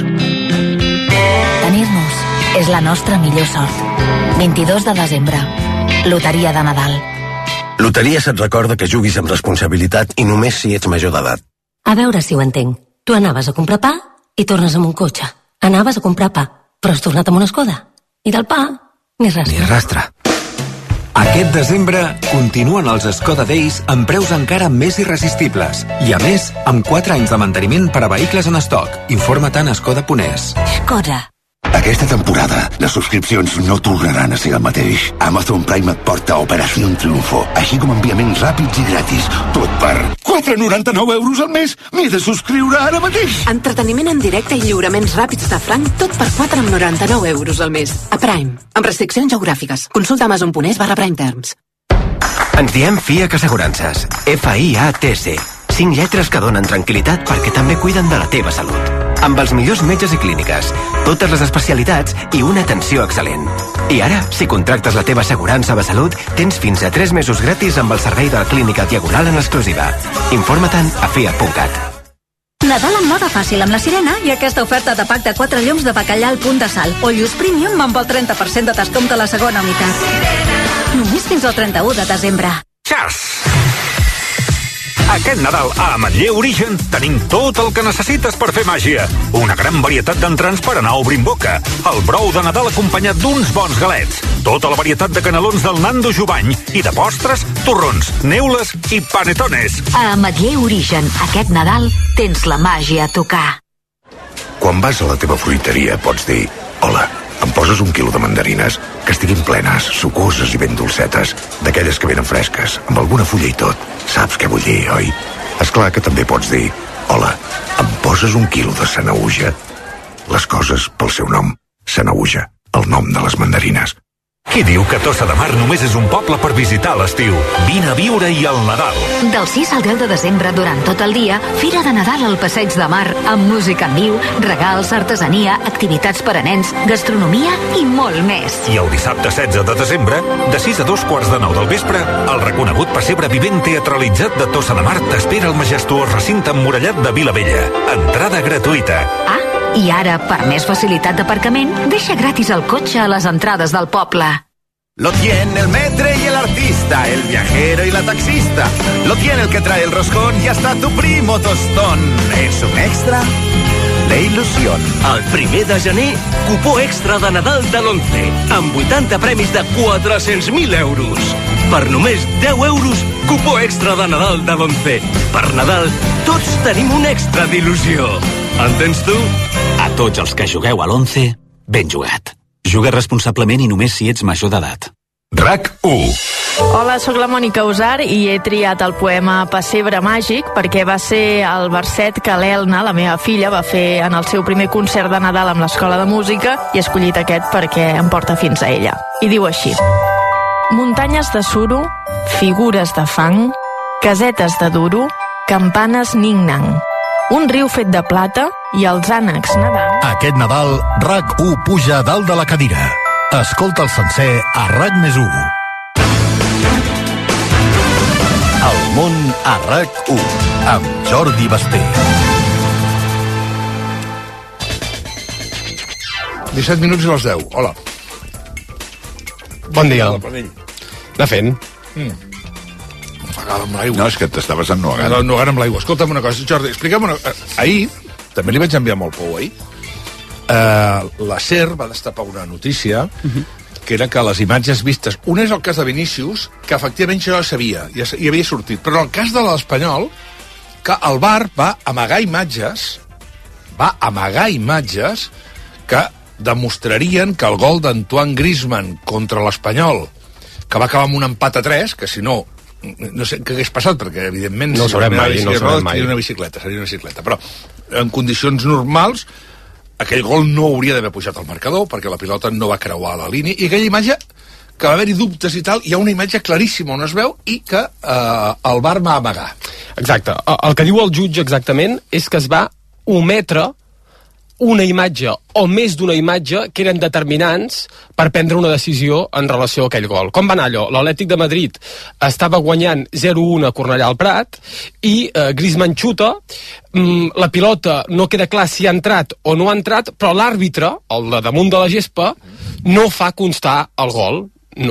Tenir-nos és la nostra millor sort. 22 de desembre. Loteria de Nadal. Loteria se't recorda que juguis amb responsabilitat i només si ets major d'edat. A veure si ho entenc. Tu anaves a comprar pa i tornes amb un cotxe. Anaves a comprar pa, però has tornat amb una Skoda. I del pa, ni rastre. Ni rastre. Aquest desembre continuen els Skoda Days amb preus encara més irresistibles. I a més, amb 4 anys de manteniment per a vehicles en estoc. Informa-te'n a Skoda.es. Skoda. Aquesta temporada, les subscripcions no tornaran a ser el mateix. Amazon Prime et porta Operació Triunfo, així com enviaments ràpids i gratis. Tot per 4,99 euros al mes. M'he de subscriure ara mateix. Entreteniment en directe i lliuraments ràpids de franc, tot per 4,99 euros al mes. A Prime, amb restriccions geogràfiques. Consulta amazon.es/Prime Terms. Ens diem FIAC Assegurances. FIATC. 5 lletres que donen tranquil·litat perquè també cuiden de la teva salut. Amb els millors metges i clíniques, totes les especialitats i una atenció excel·lent. I ara, si contractes la teva assegurança de salut, tens fins a 3 mesos gratis amb el servei de la Clínica Diagonal en exclusiva. Informa-te'n a fiat.cat. Nadal en mode fàcil amb la Sirena i aquesta oferta de pack de 4 llums de bacallà al punt de sal o lluç premium amb el 30% de descompte a la segona unitat. Només fins al 31 de desembre. Xas! Aquest Nadal a Ametller Origen tenim tot el que necessites per fer màgia. Una gran varietat d'entrants per anar obrint boca. El brou de Nadal acompanyat d'uns bons galets. Tota la varietat de canelons del Nando Jubany. I de postres, torrons, neules i panetones. A Ametller Origen, aquest Nadal, tens la màgia a tocar. Quan vas a la teva fruiteria pots dir: hola, em poses 1 quilo de mandarines que estiguin plenes, sucoses i ben dolcetes, d'aquelles que venen fresques, amb alguna fulla i tot. Saps què vull dir, oi? Esclar que també pots dir: hola, em poses 1 quilo de Sanaüja? Les coses pel seu nom. Sanaüja, el nom de les mandarines. Qui diu que Tossa de Mar només és un poble per visitar a l'estiu? Vine a viure-hi al Nadal. Del 6 al 10 de desembre, durant tot el dia, Fira de Nadal al Passeig de Mar, amb música en viu, regals, artesania, activitats per a nens, gastronomia i molt més. I el dissabte 16 de desembre, de 6 a 2:15 del vespre, el reconegut pessebre vivent teatralitzat de Tossa de Mar t'espera al majestuós recinte emmurallat de Vilavella. Entrada gratuïta. I ara, per més facilitat d'aparcament, deixa gratis el cotxe a les entrades del poble. Lo tiene el metre y el artista, el viajero y la taxista. Lo tiene el que trae el roscón y hasta tu primo tostón. Es un extra de il·lusió. El 1 de gener, cupó extra de Nadal de l'11, amb 80 premis de 400.000 euros. Per només 10 euros, cupó extra de Nadal de l'11. Per Nadal, tots tenim un extra d'il·lusió. Entens tu? A tots els que jugueu a l'11, ben jugat. Juga responsablement i només si ets major d'edat. RAC1. Hola, sóc la Mònica Usar i he triat el poema Pessebre Màgic perquè va ser el verset que l'Elna, la meva filla, va fer en el seu primer concert de Nadal amb l'Escola de Música i he escollit aquest perquè em porta fins a ella. I diu així: muntanyes de suro, figures de fang, casetes de duro, campanes ning-nang. Un riu fet de plata i els ànecs nedant. Aquest Nadal, RAC1 puja a dalt de la cadira. Escolta el sencer a RAC+1. El món a RAC1, amb Jordi Basté. 17 minuts i les 10. Hola. Bon dia. Anar fent. Ofegada amb l'aigua. No, és que t'estaves ennugant. Ennugant amb l'aigua. Escolta'm una cosa, Jordi, explica'm una cosa. Ahir, també li vaig enviar molt pou, ahir. La SER va destapar una notícia que era que les imatges vistes... Un és el cas de Vinícius, que efectivament jo ja sabia, ja havia sortit. Però en el cas de l'Espanyol, que el VAR va amagar imatges que demostrarien que el gol d'Antoine Griezmann contra l'Espanyol, que va acabar amb un empat a 3, que si no sé què hagués passat, perquè evidentment no ho sabrem mai. Seria una bicicleta, però en condicions normals aquell gol no hauria d'haver pujat al marcador, perquè la pilota no va creuar la línia, i aquella imatge, que va haver-hi dubtes i tal, hi ha una imatge claríssima on es veu i que el VAR va amagar. Exacte. El que diu el jutge exactament és que es va ometre una imatge o més d'una imatge que eren determinants per prendre una decisió en relació a aquell gol. Com va anar allò? L'Atlètic de Madrid estava guanyant 0-1 a Cornellà al Prat i Griezmann xuta, la pilota no queda clar si ha entrat o no ha entrat, però l'àrbitre, el de damunt de la gespa, no fa constar el gol.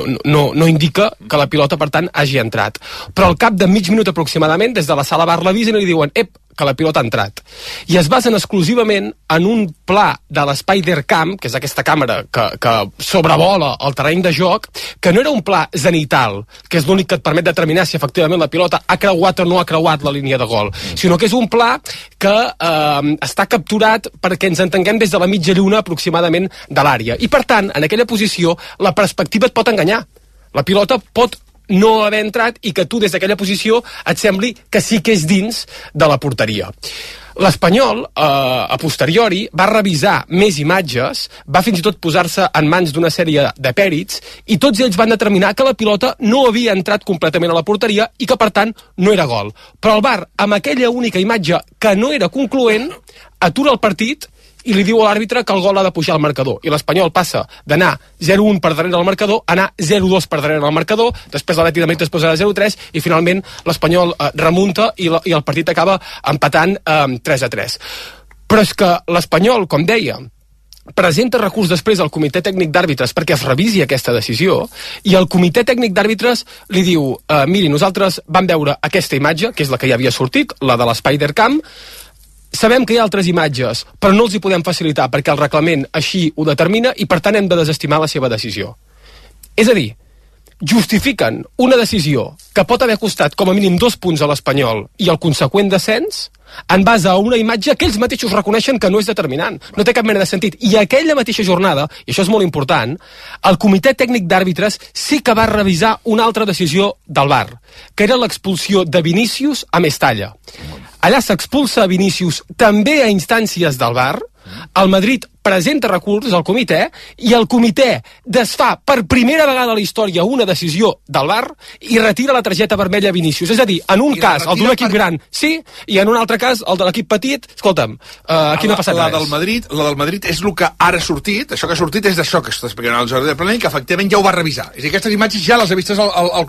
No indica que la pilota, per tant, hagi entrat. Però al cap de mig minut aproximadament, des de la sala VAR l'avisen i li diuen que la pilota ha entrat. I es basen exclusivament en un pla de l'Spider-Cam, que és aquesta càmera que sobrevola el terreny de joc, que no era un pla zenital, que és l'únic que et permet determinar si efectivament la pilota ha creuat o no ha creuat la línia de gol, sinó que és un pla que està capturat perquè ens entenguem des de la mitja lluna aproximadament de l'àrea. I per tant, en aquella posició, la perspectiva et pot enganyar. La pilota pot no haver entrat i que tu des d'aquella posició et sembli que sí que és dins de la porteria. L'Espanyol, a posteriori, va revisar més imatges, va fins i tot posar-se en mans d'una sèrie de pèrits i tots ells van determinar que la pilota no havia entrat completament a la porteria i que, per tant, no era gol. Però el VAR, amb aquella única imatge que no era concloent, atura el partit i li diu a l'àrbitre que el gol ha de pujar al marcador. I l'Espanyol passa d'anar 0-1 per darrere del marcador a anar 0-2 per darrere del marcador, després l'Atlètic de Madrid es posa a 0-3 i finalment l'Espanyol remunta i el partit acaba empatant 3-3. Però és que l'Espanyol, com deia, presenta recurs després al Comitè Tècnic d'Àrbitres perquè es revisi aquesta decisió i el Comitè Tècnic d'Àrbitres li diu miri, nosaltres vam veure aquesta imatge, que és la que ja havia sortit, la de l'Spider-Cam, sabem que hi ha altres imatges, però no els hi podem facilitar perquè el reglament així ho determina i per tant hem de desestimar la seva decisió. És a dir, justifiquen una decisió que pot haver costat com a mínim 2 punts a l'Espanyol i el conseqüent descens en base a una imatge que ells mateixos reconeixen que no és determinant. No té cap mena de sentit. I aquella mateixa jornada, i això és molt important, el Comitè Tècnic d'Àrbitres sí que va revisar una altra decisió del VAR, que era l'expulsió de Vinícius a Mestalla. Allà s'expulsa a Vinícius també a instàncies del VAR, el Madrid presenta recurs al comitè i el comitè desfà per primera vegada a la història una decisió del VAR i retira la targeta vermella a Vinícius. És a dir, en un cas, el d'un equip gran, sí, i en un altre cas, el de l'equip petit, escolta'm, aquí no ha passat res. La del Madrid és el que ara ha sortit, això que ha sortit és d'això que està explicant el Jordi de Planell, que efectivament ja ho va revisar. És a dir, aquestes imatges ja les ha vistes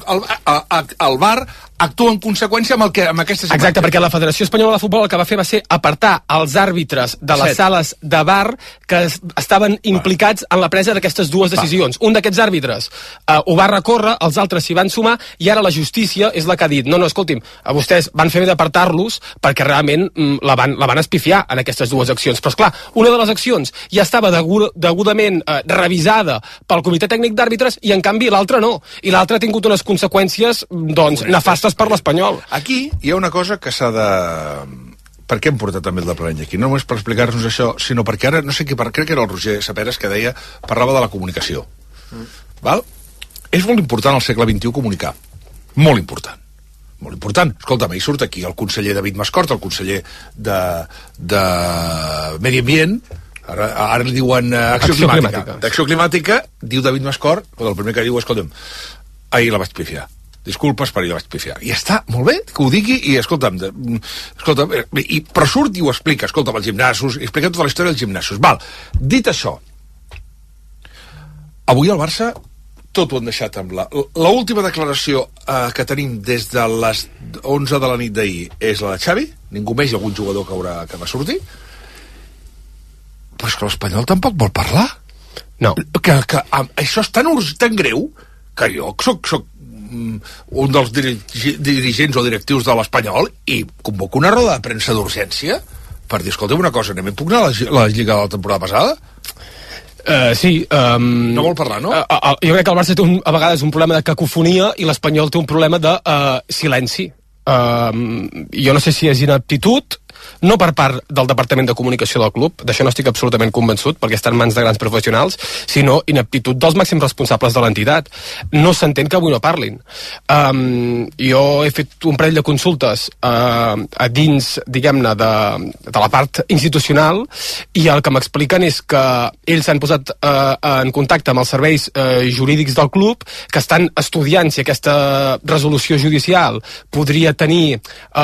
el VAR, actua en conseqüència amb aquestes imatges. Exacte, perquè la Federació Espanyola de Futbol el que va fer va ser apartar els àrbitres de les sales de VAR que estaven implicats en la presa d'aquestes dues decisions. Un d'aquests àrbitres ho va recórrer, els altres s'hi van sumar i ara la justícia és la que ha dit no, escolti'm, vostès van fer bé d'apartar-los perquè realment la van espifiar en aquestes dues accions. Però esclar, una de les accions ja estava degudament revisada pel Comitè Tècnic d'Àrbitres i en canvi l'altra no. I l'altra ha tingut unes conseqüències doncs nefastes per l'Espanyol. Aquí hi ha una cosa que s'ha de... Per què hem portat també el de Planell aquí? No només per explicar-nos això, sinó perquè ara, no sé qui, crec que era el Roger Saperes que deia, parlava de la comunicació. Val? És molt important al segle XXI comunicar. Molt important. Molt important. Escolta'm, hi surt aquí el conseller David Mascort, el conseller de Medi Ambient, ara li diuen Acció Climàtica. D'Acció Climàtica, diu David Mascort, el primer que diu, escolta'm, ahir la vaig pifiar. Disculpes, però jo vaig pifiar. I està molt bé que ho digui i escolta'm, però surt i ho explica, escolta'm, els gimnasos, explica tota la història dels gimnasos. Val, dit això, avui al Barça tot ho han deixat amb l'última declaració que tenim des de les 11 de la nit d'ahir és la de Xavi, ningú més, algun jugador que va sortir, però és que l'Espanyol tampoc vol parlar. No. Que això és tan greu que jo soc un dels dirigents o directius de l'Espanyol i convoco una roda de premsa d'urgència per dir, escolta, una cosa, anem a impugnar la Lliga de la temporada passada? Sí. No vol parlar, no? Jo crec que el Barça té a vegades un problema de cacofonia i l'Espanyol té un problema de silenci. Jo no sé si és inaptitud, no per part del Departament de Comunicació del club, d'això no estic absolutament convençut, perquè està en mans de grans professionals, sinó ineptitud dels màxims responsables de l'entitat. No s'entén que avui no parlin. Jo he fet un parell de consultes a dins, diguem-ne, de la part institucional, i el que m'expliquen és que ells s'han posat en contacte amb els serveis jurídics del club, que estan estudiant si aquesta resolució judicial podria tenir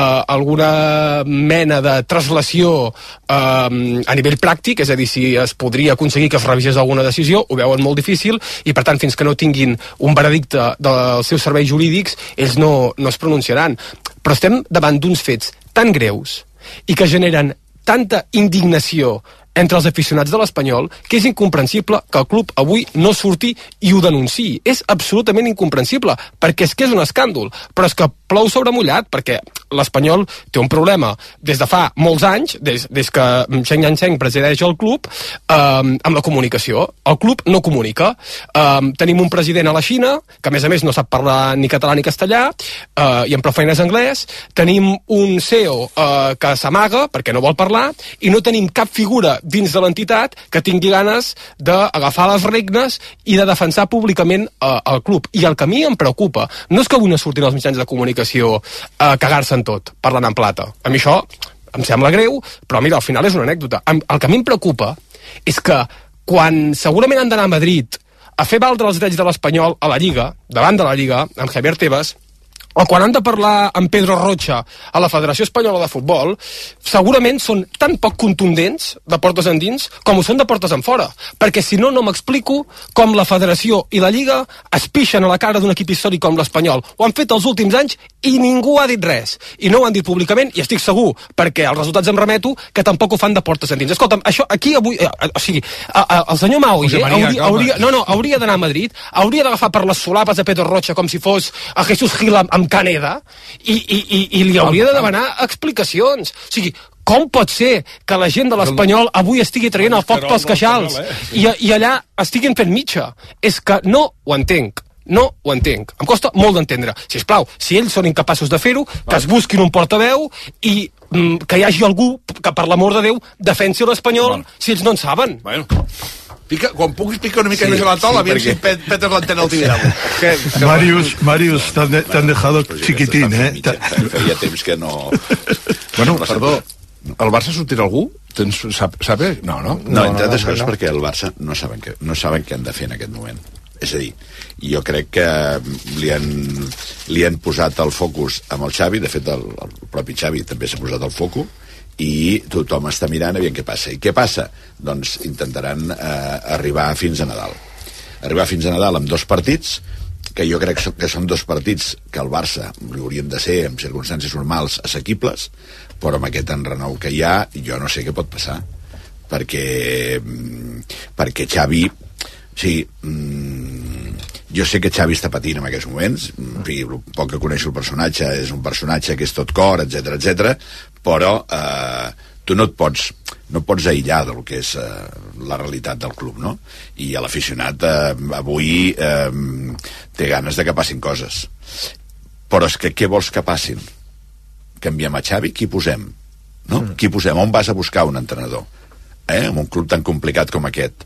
alguna mena de translació a nivell pràctic, és a dir, si es podria aconseguir que es revisés alguna decisió, ho veuen molt difícil, i per tant, fins que no tinguin un veredicte dels seus serveis jurídics, ells no es pronunciaran. Però estem davant d'uns fets tan greus i que generen tanta indignació entre els aficionats de l'Espanyol que és incomprensible que el club avui no surti i ho denunciï. És absolutament incomprensible, perquè és que és un escàndol, però és que plou sobre mullat, perquè l'Espanyol té un problema des de fa molts anys, des que Cheng Yancheng presideix el club, amb la comunicació. El club no comunica. Tenim un president a la Xina, que a més no sap parlar ni català ni castellà, i amb prou feines anglès. Tenim un CEO que s'amaga perquè no vol parlar, i no tenim cap figura dins de l'entitat que tingui ganes d'agafar les regnes i de defensar públicament el club. I el que a mi em preocupa no és que avui no surtin els mitjans de comunicació a cagar-se en tot, parlant en plata. A mi això em sembla greu, però mira, al final és una anècdota. El que a mi em preocupa és que quan segurament han d'anar a Madrid a fer valdre els drets de l'Espanyol a la Lliga, davant de la Lliga, amb Javier Tebas, o quan han de parlar amb Pedro Rocha a la Federació Espanyola de Futbol, segurament són tan poc contundents de portes endins com ho són de portes enfora. Perquè si no, no m'explico com la Federació i la Lliga es pixen a la cara d'un equip històric com l'Espanyol. Ho han fet els últims anys i ningú ha dit res. I no ho han dit públicament, i estic segur, perquè els resultats em remeto, que tampoc ho fan de portes endins. Escolta'm, això aquí avui... O sigui, el senyor Maoye hauria d'anar a Madrid, hauria d'agafar per les solapes a Pedro Rocha com si fos a Jesús Gil amb Caneda, i li hauria de demanar explicacions. O sigui, com pot ser que la gent de l'Espanyol avui estigui traient el foc pels queixals i allà estiguin fent mitja? És que no ho entenc. No ho entenc. Em costa molt d'entendre. Sisplau, si ells són incapaços de fer-ho, que es busquin un portaveu i que hi hagi algú que, per l'amor de Déu, defensi l'Espanyol si ells no en saben. Bueno. Quan puguis picar una mica més a la taula, aviam si petes l'antena al Tibidabo. Marius, t'han dejado chiquitín, Feia temps que no... Bueno, perdó, el Barça sortirà algú? Sabe? No, entre altres coses perquè el Barça no saben què han de fer en aquest moment. És a dir, jo crec que li han posat el focus amb el Xavi, de fet el propi Xavi també s'ha posat el focus, i tothom està mirant aviam què passa. I què passa? Doncs intentaran arribar fins a Nadal. Arribar fins a Nadal amb 2 partits, que jo crec que són 2 partits que el Barça li haurien de ser, en circumstàncies normals, assequibles, però amb aquest enrenou que hi ha, jo no sé què pot passar. Perquè Xavi... Sí, jo sé que Xavi està patint en aquests moments, el poc que coneixo el personatge és un personatge que és tot cor, etc, però tu no pots aïllar del que és la realitat del club, no? I l'aficionat avui té ganes de que passin coses, però és que què vols que passin? Canviem a Xavi? Qui posem? No? Qui posem? On vas a buscar un entrenador? En un club tan complicat com aquest?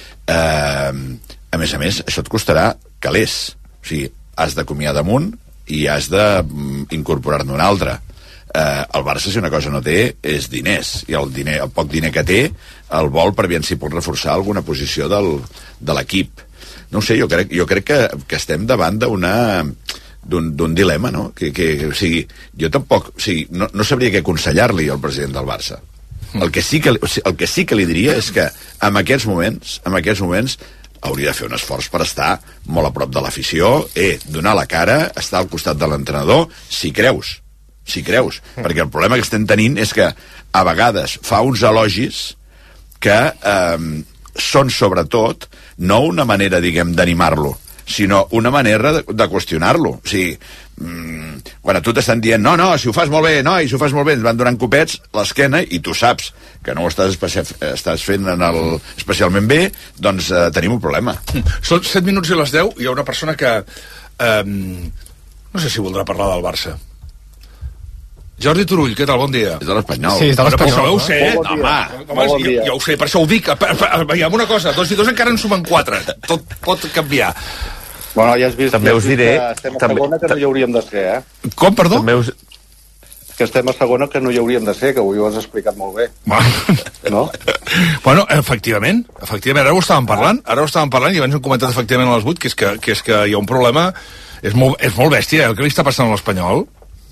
A més, això et costarà calés. O sigui, has d'acomiadar damunt i has d'incorporar-ne un altre. El Barça, si una cosa no té, és diners. I el poc diner que té el vol per veure si pot reforçar alguna posició de l'equip. No ho sé, jo crec que estem davant d'un dilema, no? O sigui, jo tampoc... O sigui, no sabria què aconsellar-li al president del Barça. El que sí que li diria és que en aquests moments hauria de fer un esforç per estar molt a prop de l'afició, donar la cara, estar al costat de l'entrenador, si creus, perquè el problema que estem tenint és que a vegades fa uns elogis que són sobretot no una manera, diguem, d'animar-lo, sinó una manera de qüestionar-lo. O sigui, quan a tu t'estan dient no, si ho fas molt bé, si ho fas molt bé, ens van donant copets a l'esquena i tu saps que no ho estàs fent especialment bé, doncs tenim un problema. Són 7 minuts i les 10, hi ha una persona que no sé si voldrà parlar del Barça. Jordi Turull, què tal? Bon dia. És de l'Espanyol. Sí, és de l'Espanyol. Però ho sé, Bon dia. home, jo ho sé, per això ho dic. Veiem una cosa, 2 i 2 encara en sumen 4. Tot pot canviar. Bueno, ja has vist, també us diré, que estem a segona que no hi hauríem de ser, Com, perdó? Que estem a segona que no hi hauríem de ser, que avui ho has explicat molt bé. No? Bueno, efectivament, ara ho estàvem parlant, i abans hem comentat efectivament a les 8, que és que hi ha un problema, és molt bèstia, el que li està passant a l'Espanyol.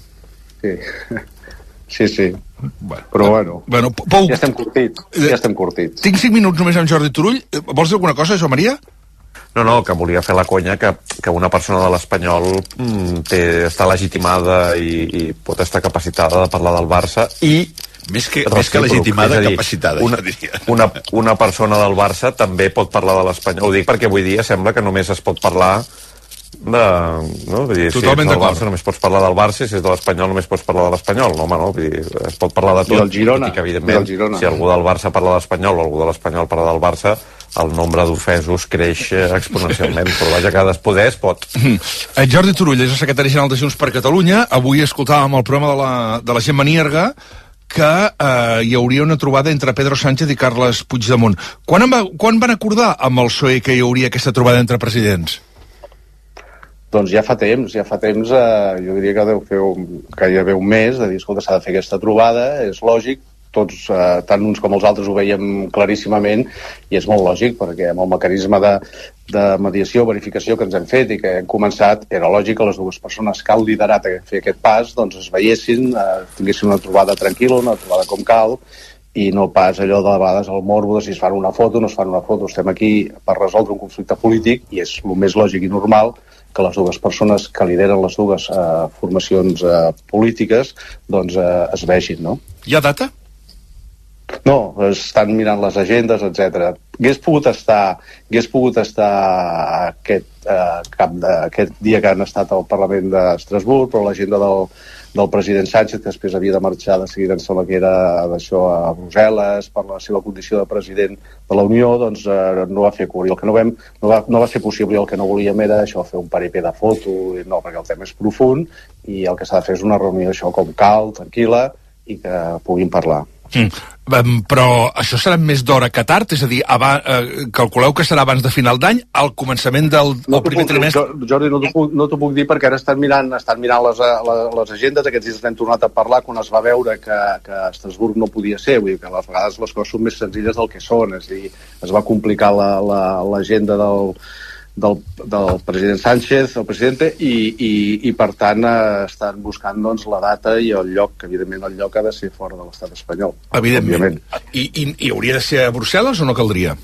Sí. Però bueno, Pou, ja estem curtits. Tinc 5 minuts només amb Jordi Turull. Vols dir alguna cosa, Joan Maria? No, que volia fer la conya que una persona de l'Espanyol està legitimada i pot estar capacitada de parlar del Barça i... Més que legitimada, capacitada, jo diria. Una persona del Barça també pot parlar de l'Espanyol. Ho dic perquè avui dia sembla que només es pot parlar no? Vull dir, si ets del Barça només pots parlar del Barça i si ets de l'Espanyol només pots parlar de l'Espanyol. No, home, no, vull dir, es pot parlar de tot. I el Girona. Que, evidentment, si algú del Barça parla de l'Espanyol o algú de l'Espanyol parla del Barça, el nombre d'ofesos creix exponencialment, però vaja, que poder es pot. Jordi Turull és el secretari general de Junts per Catalunya. Avui escoltàvem el programa de la Gemma Nierga que hi hauria una trobada entre Pedro Sánchez i Carles Puigdemont. Quan van acordar amb el PSOE que hi hauria aquesta trobada entre presidents? Doncs ja fa temps, jo diria que deu fer gairebé un mes de dir, escolta, s'ha de fer aquesta trobada, és lògic, tots, tant uns com els altres ho veiem claríssimament i és molt lògic perquè amb el mecanisme de mediació, verificació que ens hem fet i que hem començat, era lògic que les dues persones que han liderat a fer aquest pas doncs es veiessin, tinguessin una trobada tranquil·la, una trobada com cal i no pas allò de vegades el morbo de si es fan una foto o no es fan una foto. Estem aquí per resoldre un conflicte polític i és el més lògic i normal que les dues persones que lideren les dues formacions polítiques doncs es vegin, no? Hi ha data? No, estan mirant les agendes, etc. Hagués pogut estar aquest dia que han estat al Parlament d'Estrasburg, però l'agenda del president Sánchez, que després havia de marxar de seguida, em sembla que era d'això a Brussel·les, per la seva condició de president de la Unió, doncs no va fer curt. I el que no va ser possible i el que no volíem era això, fer un paripé de foto, no, perquè el tema és profund i el que s'ha de fer és una reunió això com cal, tranquil·la, i que puguin parlar. Però això serà més d'hora que tard? És a dir, calculeu que serà abans de final d'any, al començament del primer trimestre? Jordi, no t'ho puc dir perquè ara estan mirant les agendes. Aquests dies hem tornat a parlar quan es va veure que Estrasburg no podia ser. Vull dir que a vegades les coses són més senzilles del que són. És a dir, es va complicar l'agenda del president Sánchez, el presidente, i per tant estan buscant doncs, la data i el lloc, que evidentment el lloc ha de ser fora de l'estat espanyol. Evidentment. I hauria de ser a Brussel·les o no caldria?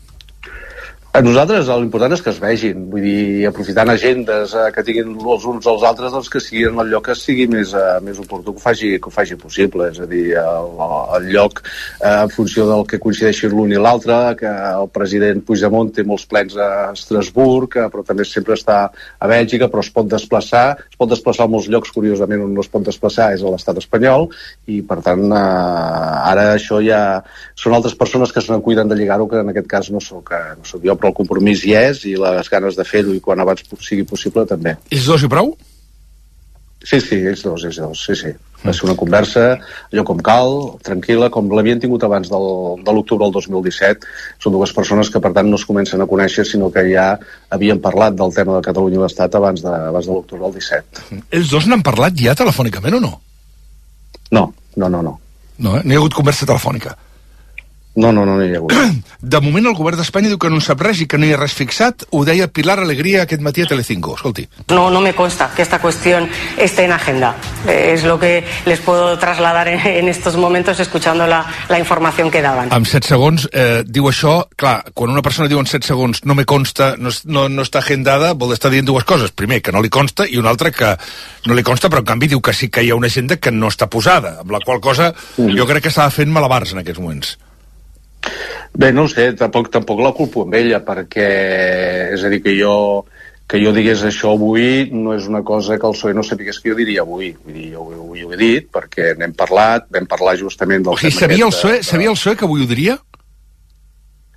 A nosaltres l'important és que es vegin, vull dir, aprofitant agendes que tinguin els uns als altres, doncs que siguin el lloc que sigui més oportú, que ho faci possible, és a dir, el lloc en funció del que coincideixi l'un i l'altre, que el president Puigdemont té molts plens a Estrasburg, però també sempre està a Bèlgica, però es pot desplaçar a molts llocs, curiosament, on no es pot desplaçar és a l'estat espanyol, i per tant ara això ja són altres persones que se n'en cuiden de lligar-ho, que en aquest cas no sóc jo, però el compromís hi és i les ganes de fer-ho i quan abans sigui possible també. Ells dos i prou? Sí, ells dos, sí. Va ser una conversa, allò com cal, tranquil·la, com l'havien tingut abans de l'octubre del 2017. Són dues persones que, per tant, no es comencen a conèixer, sinó que ja havien parlat del tema de Catalunya i l'Estat abans de l'octubre del 17. Ells dos n'han parlat ja telefònicament o no? No. No hi ha hagut conversa telefònica? No hi ha hagut. De moment el govern d'Espanya diu que no en sap res i que no hi ha res fixat. Ho deia Pilar Alegría aquest matí a Telecinco. Escolti. No me consta que esta cuestión esté en agenda. Es lo que les puedo trasladar en estos momentos escuchando la información que daban. En 7 segons diu això. Clar, quan una persona diu en 7 segons no me consta, no està agendada, vol estar dient dues coses. Primer, que no li consta, i una altra que no li consta, però en canvi diu que sí que hi ha una agenda que no està posada, amb la qual cosa jo crec que s'ha fent malabars en aquests moments. Bé, no ho sé, tampoc la culpo amb ella, perquè, és a dir, que jo digués això avui no és una cosa que el PSOE no sapigués que jo diria avui. Vull dir, jo ho he dit, perquè vam parlar justament del tema aquest. Sabia el PSOE que avui ho diria?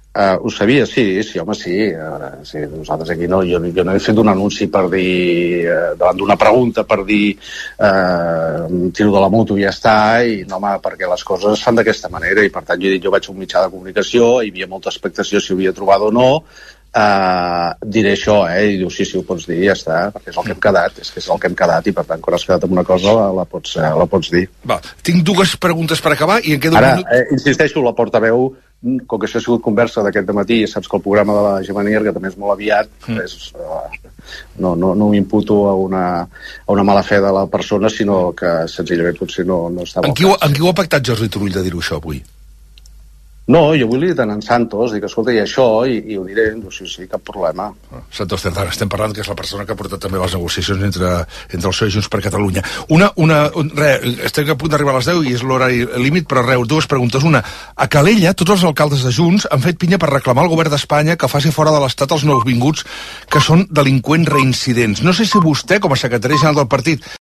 Ho sabia, sí, home, sí. Sí, nosaltres aquí no, jo no he fet un anunci per dir, davant d'una pregunta, per dir tiro de la moto i ja està, i no, home, perquè les coses es fan d'aquesta manera, i per tant jo he dit, jo vaig a un mitjà de comunicació, hi havia molta expectació si ho havia trobat o no, diré això, i diu, sí, ho pots dir, ja està, perquè és el que hem quedat, i per tant, quan has quedat amb una cosa la pots dir. Va, tinc dues preguntes per acabar i em quedo un minut. Insisteixo, la portaveu, com que això ha sigut conversa d'aquest dematí, saps que el programa de la Gemma Nier, que també és molt aviat, no ho imputo a una mala fe de la persona, sinó que senzillament potser no està molt clar. Amb qui ho ha pactat Jordi Turull de dir-ho això avui? No, jo avui li he dit a en Santos, dic, escolta, i això, i ho diré, sí, cap problema. Santos Cerdán, estem parlant que és la persona que ha portat també les negociacions entre el PSOE i Junts per Catalunya. Estem a punt d'arribar a les 10 i és l'horari límit, però dues preguntes. Una, a Calella, tots els alcaldes de Junts han fet pinya per reclamar al govern d'Espanya que faci fora de l'Estat els nouvinguts que són delinqüents reincidents. No sé si vostè, com a secretari general del partit,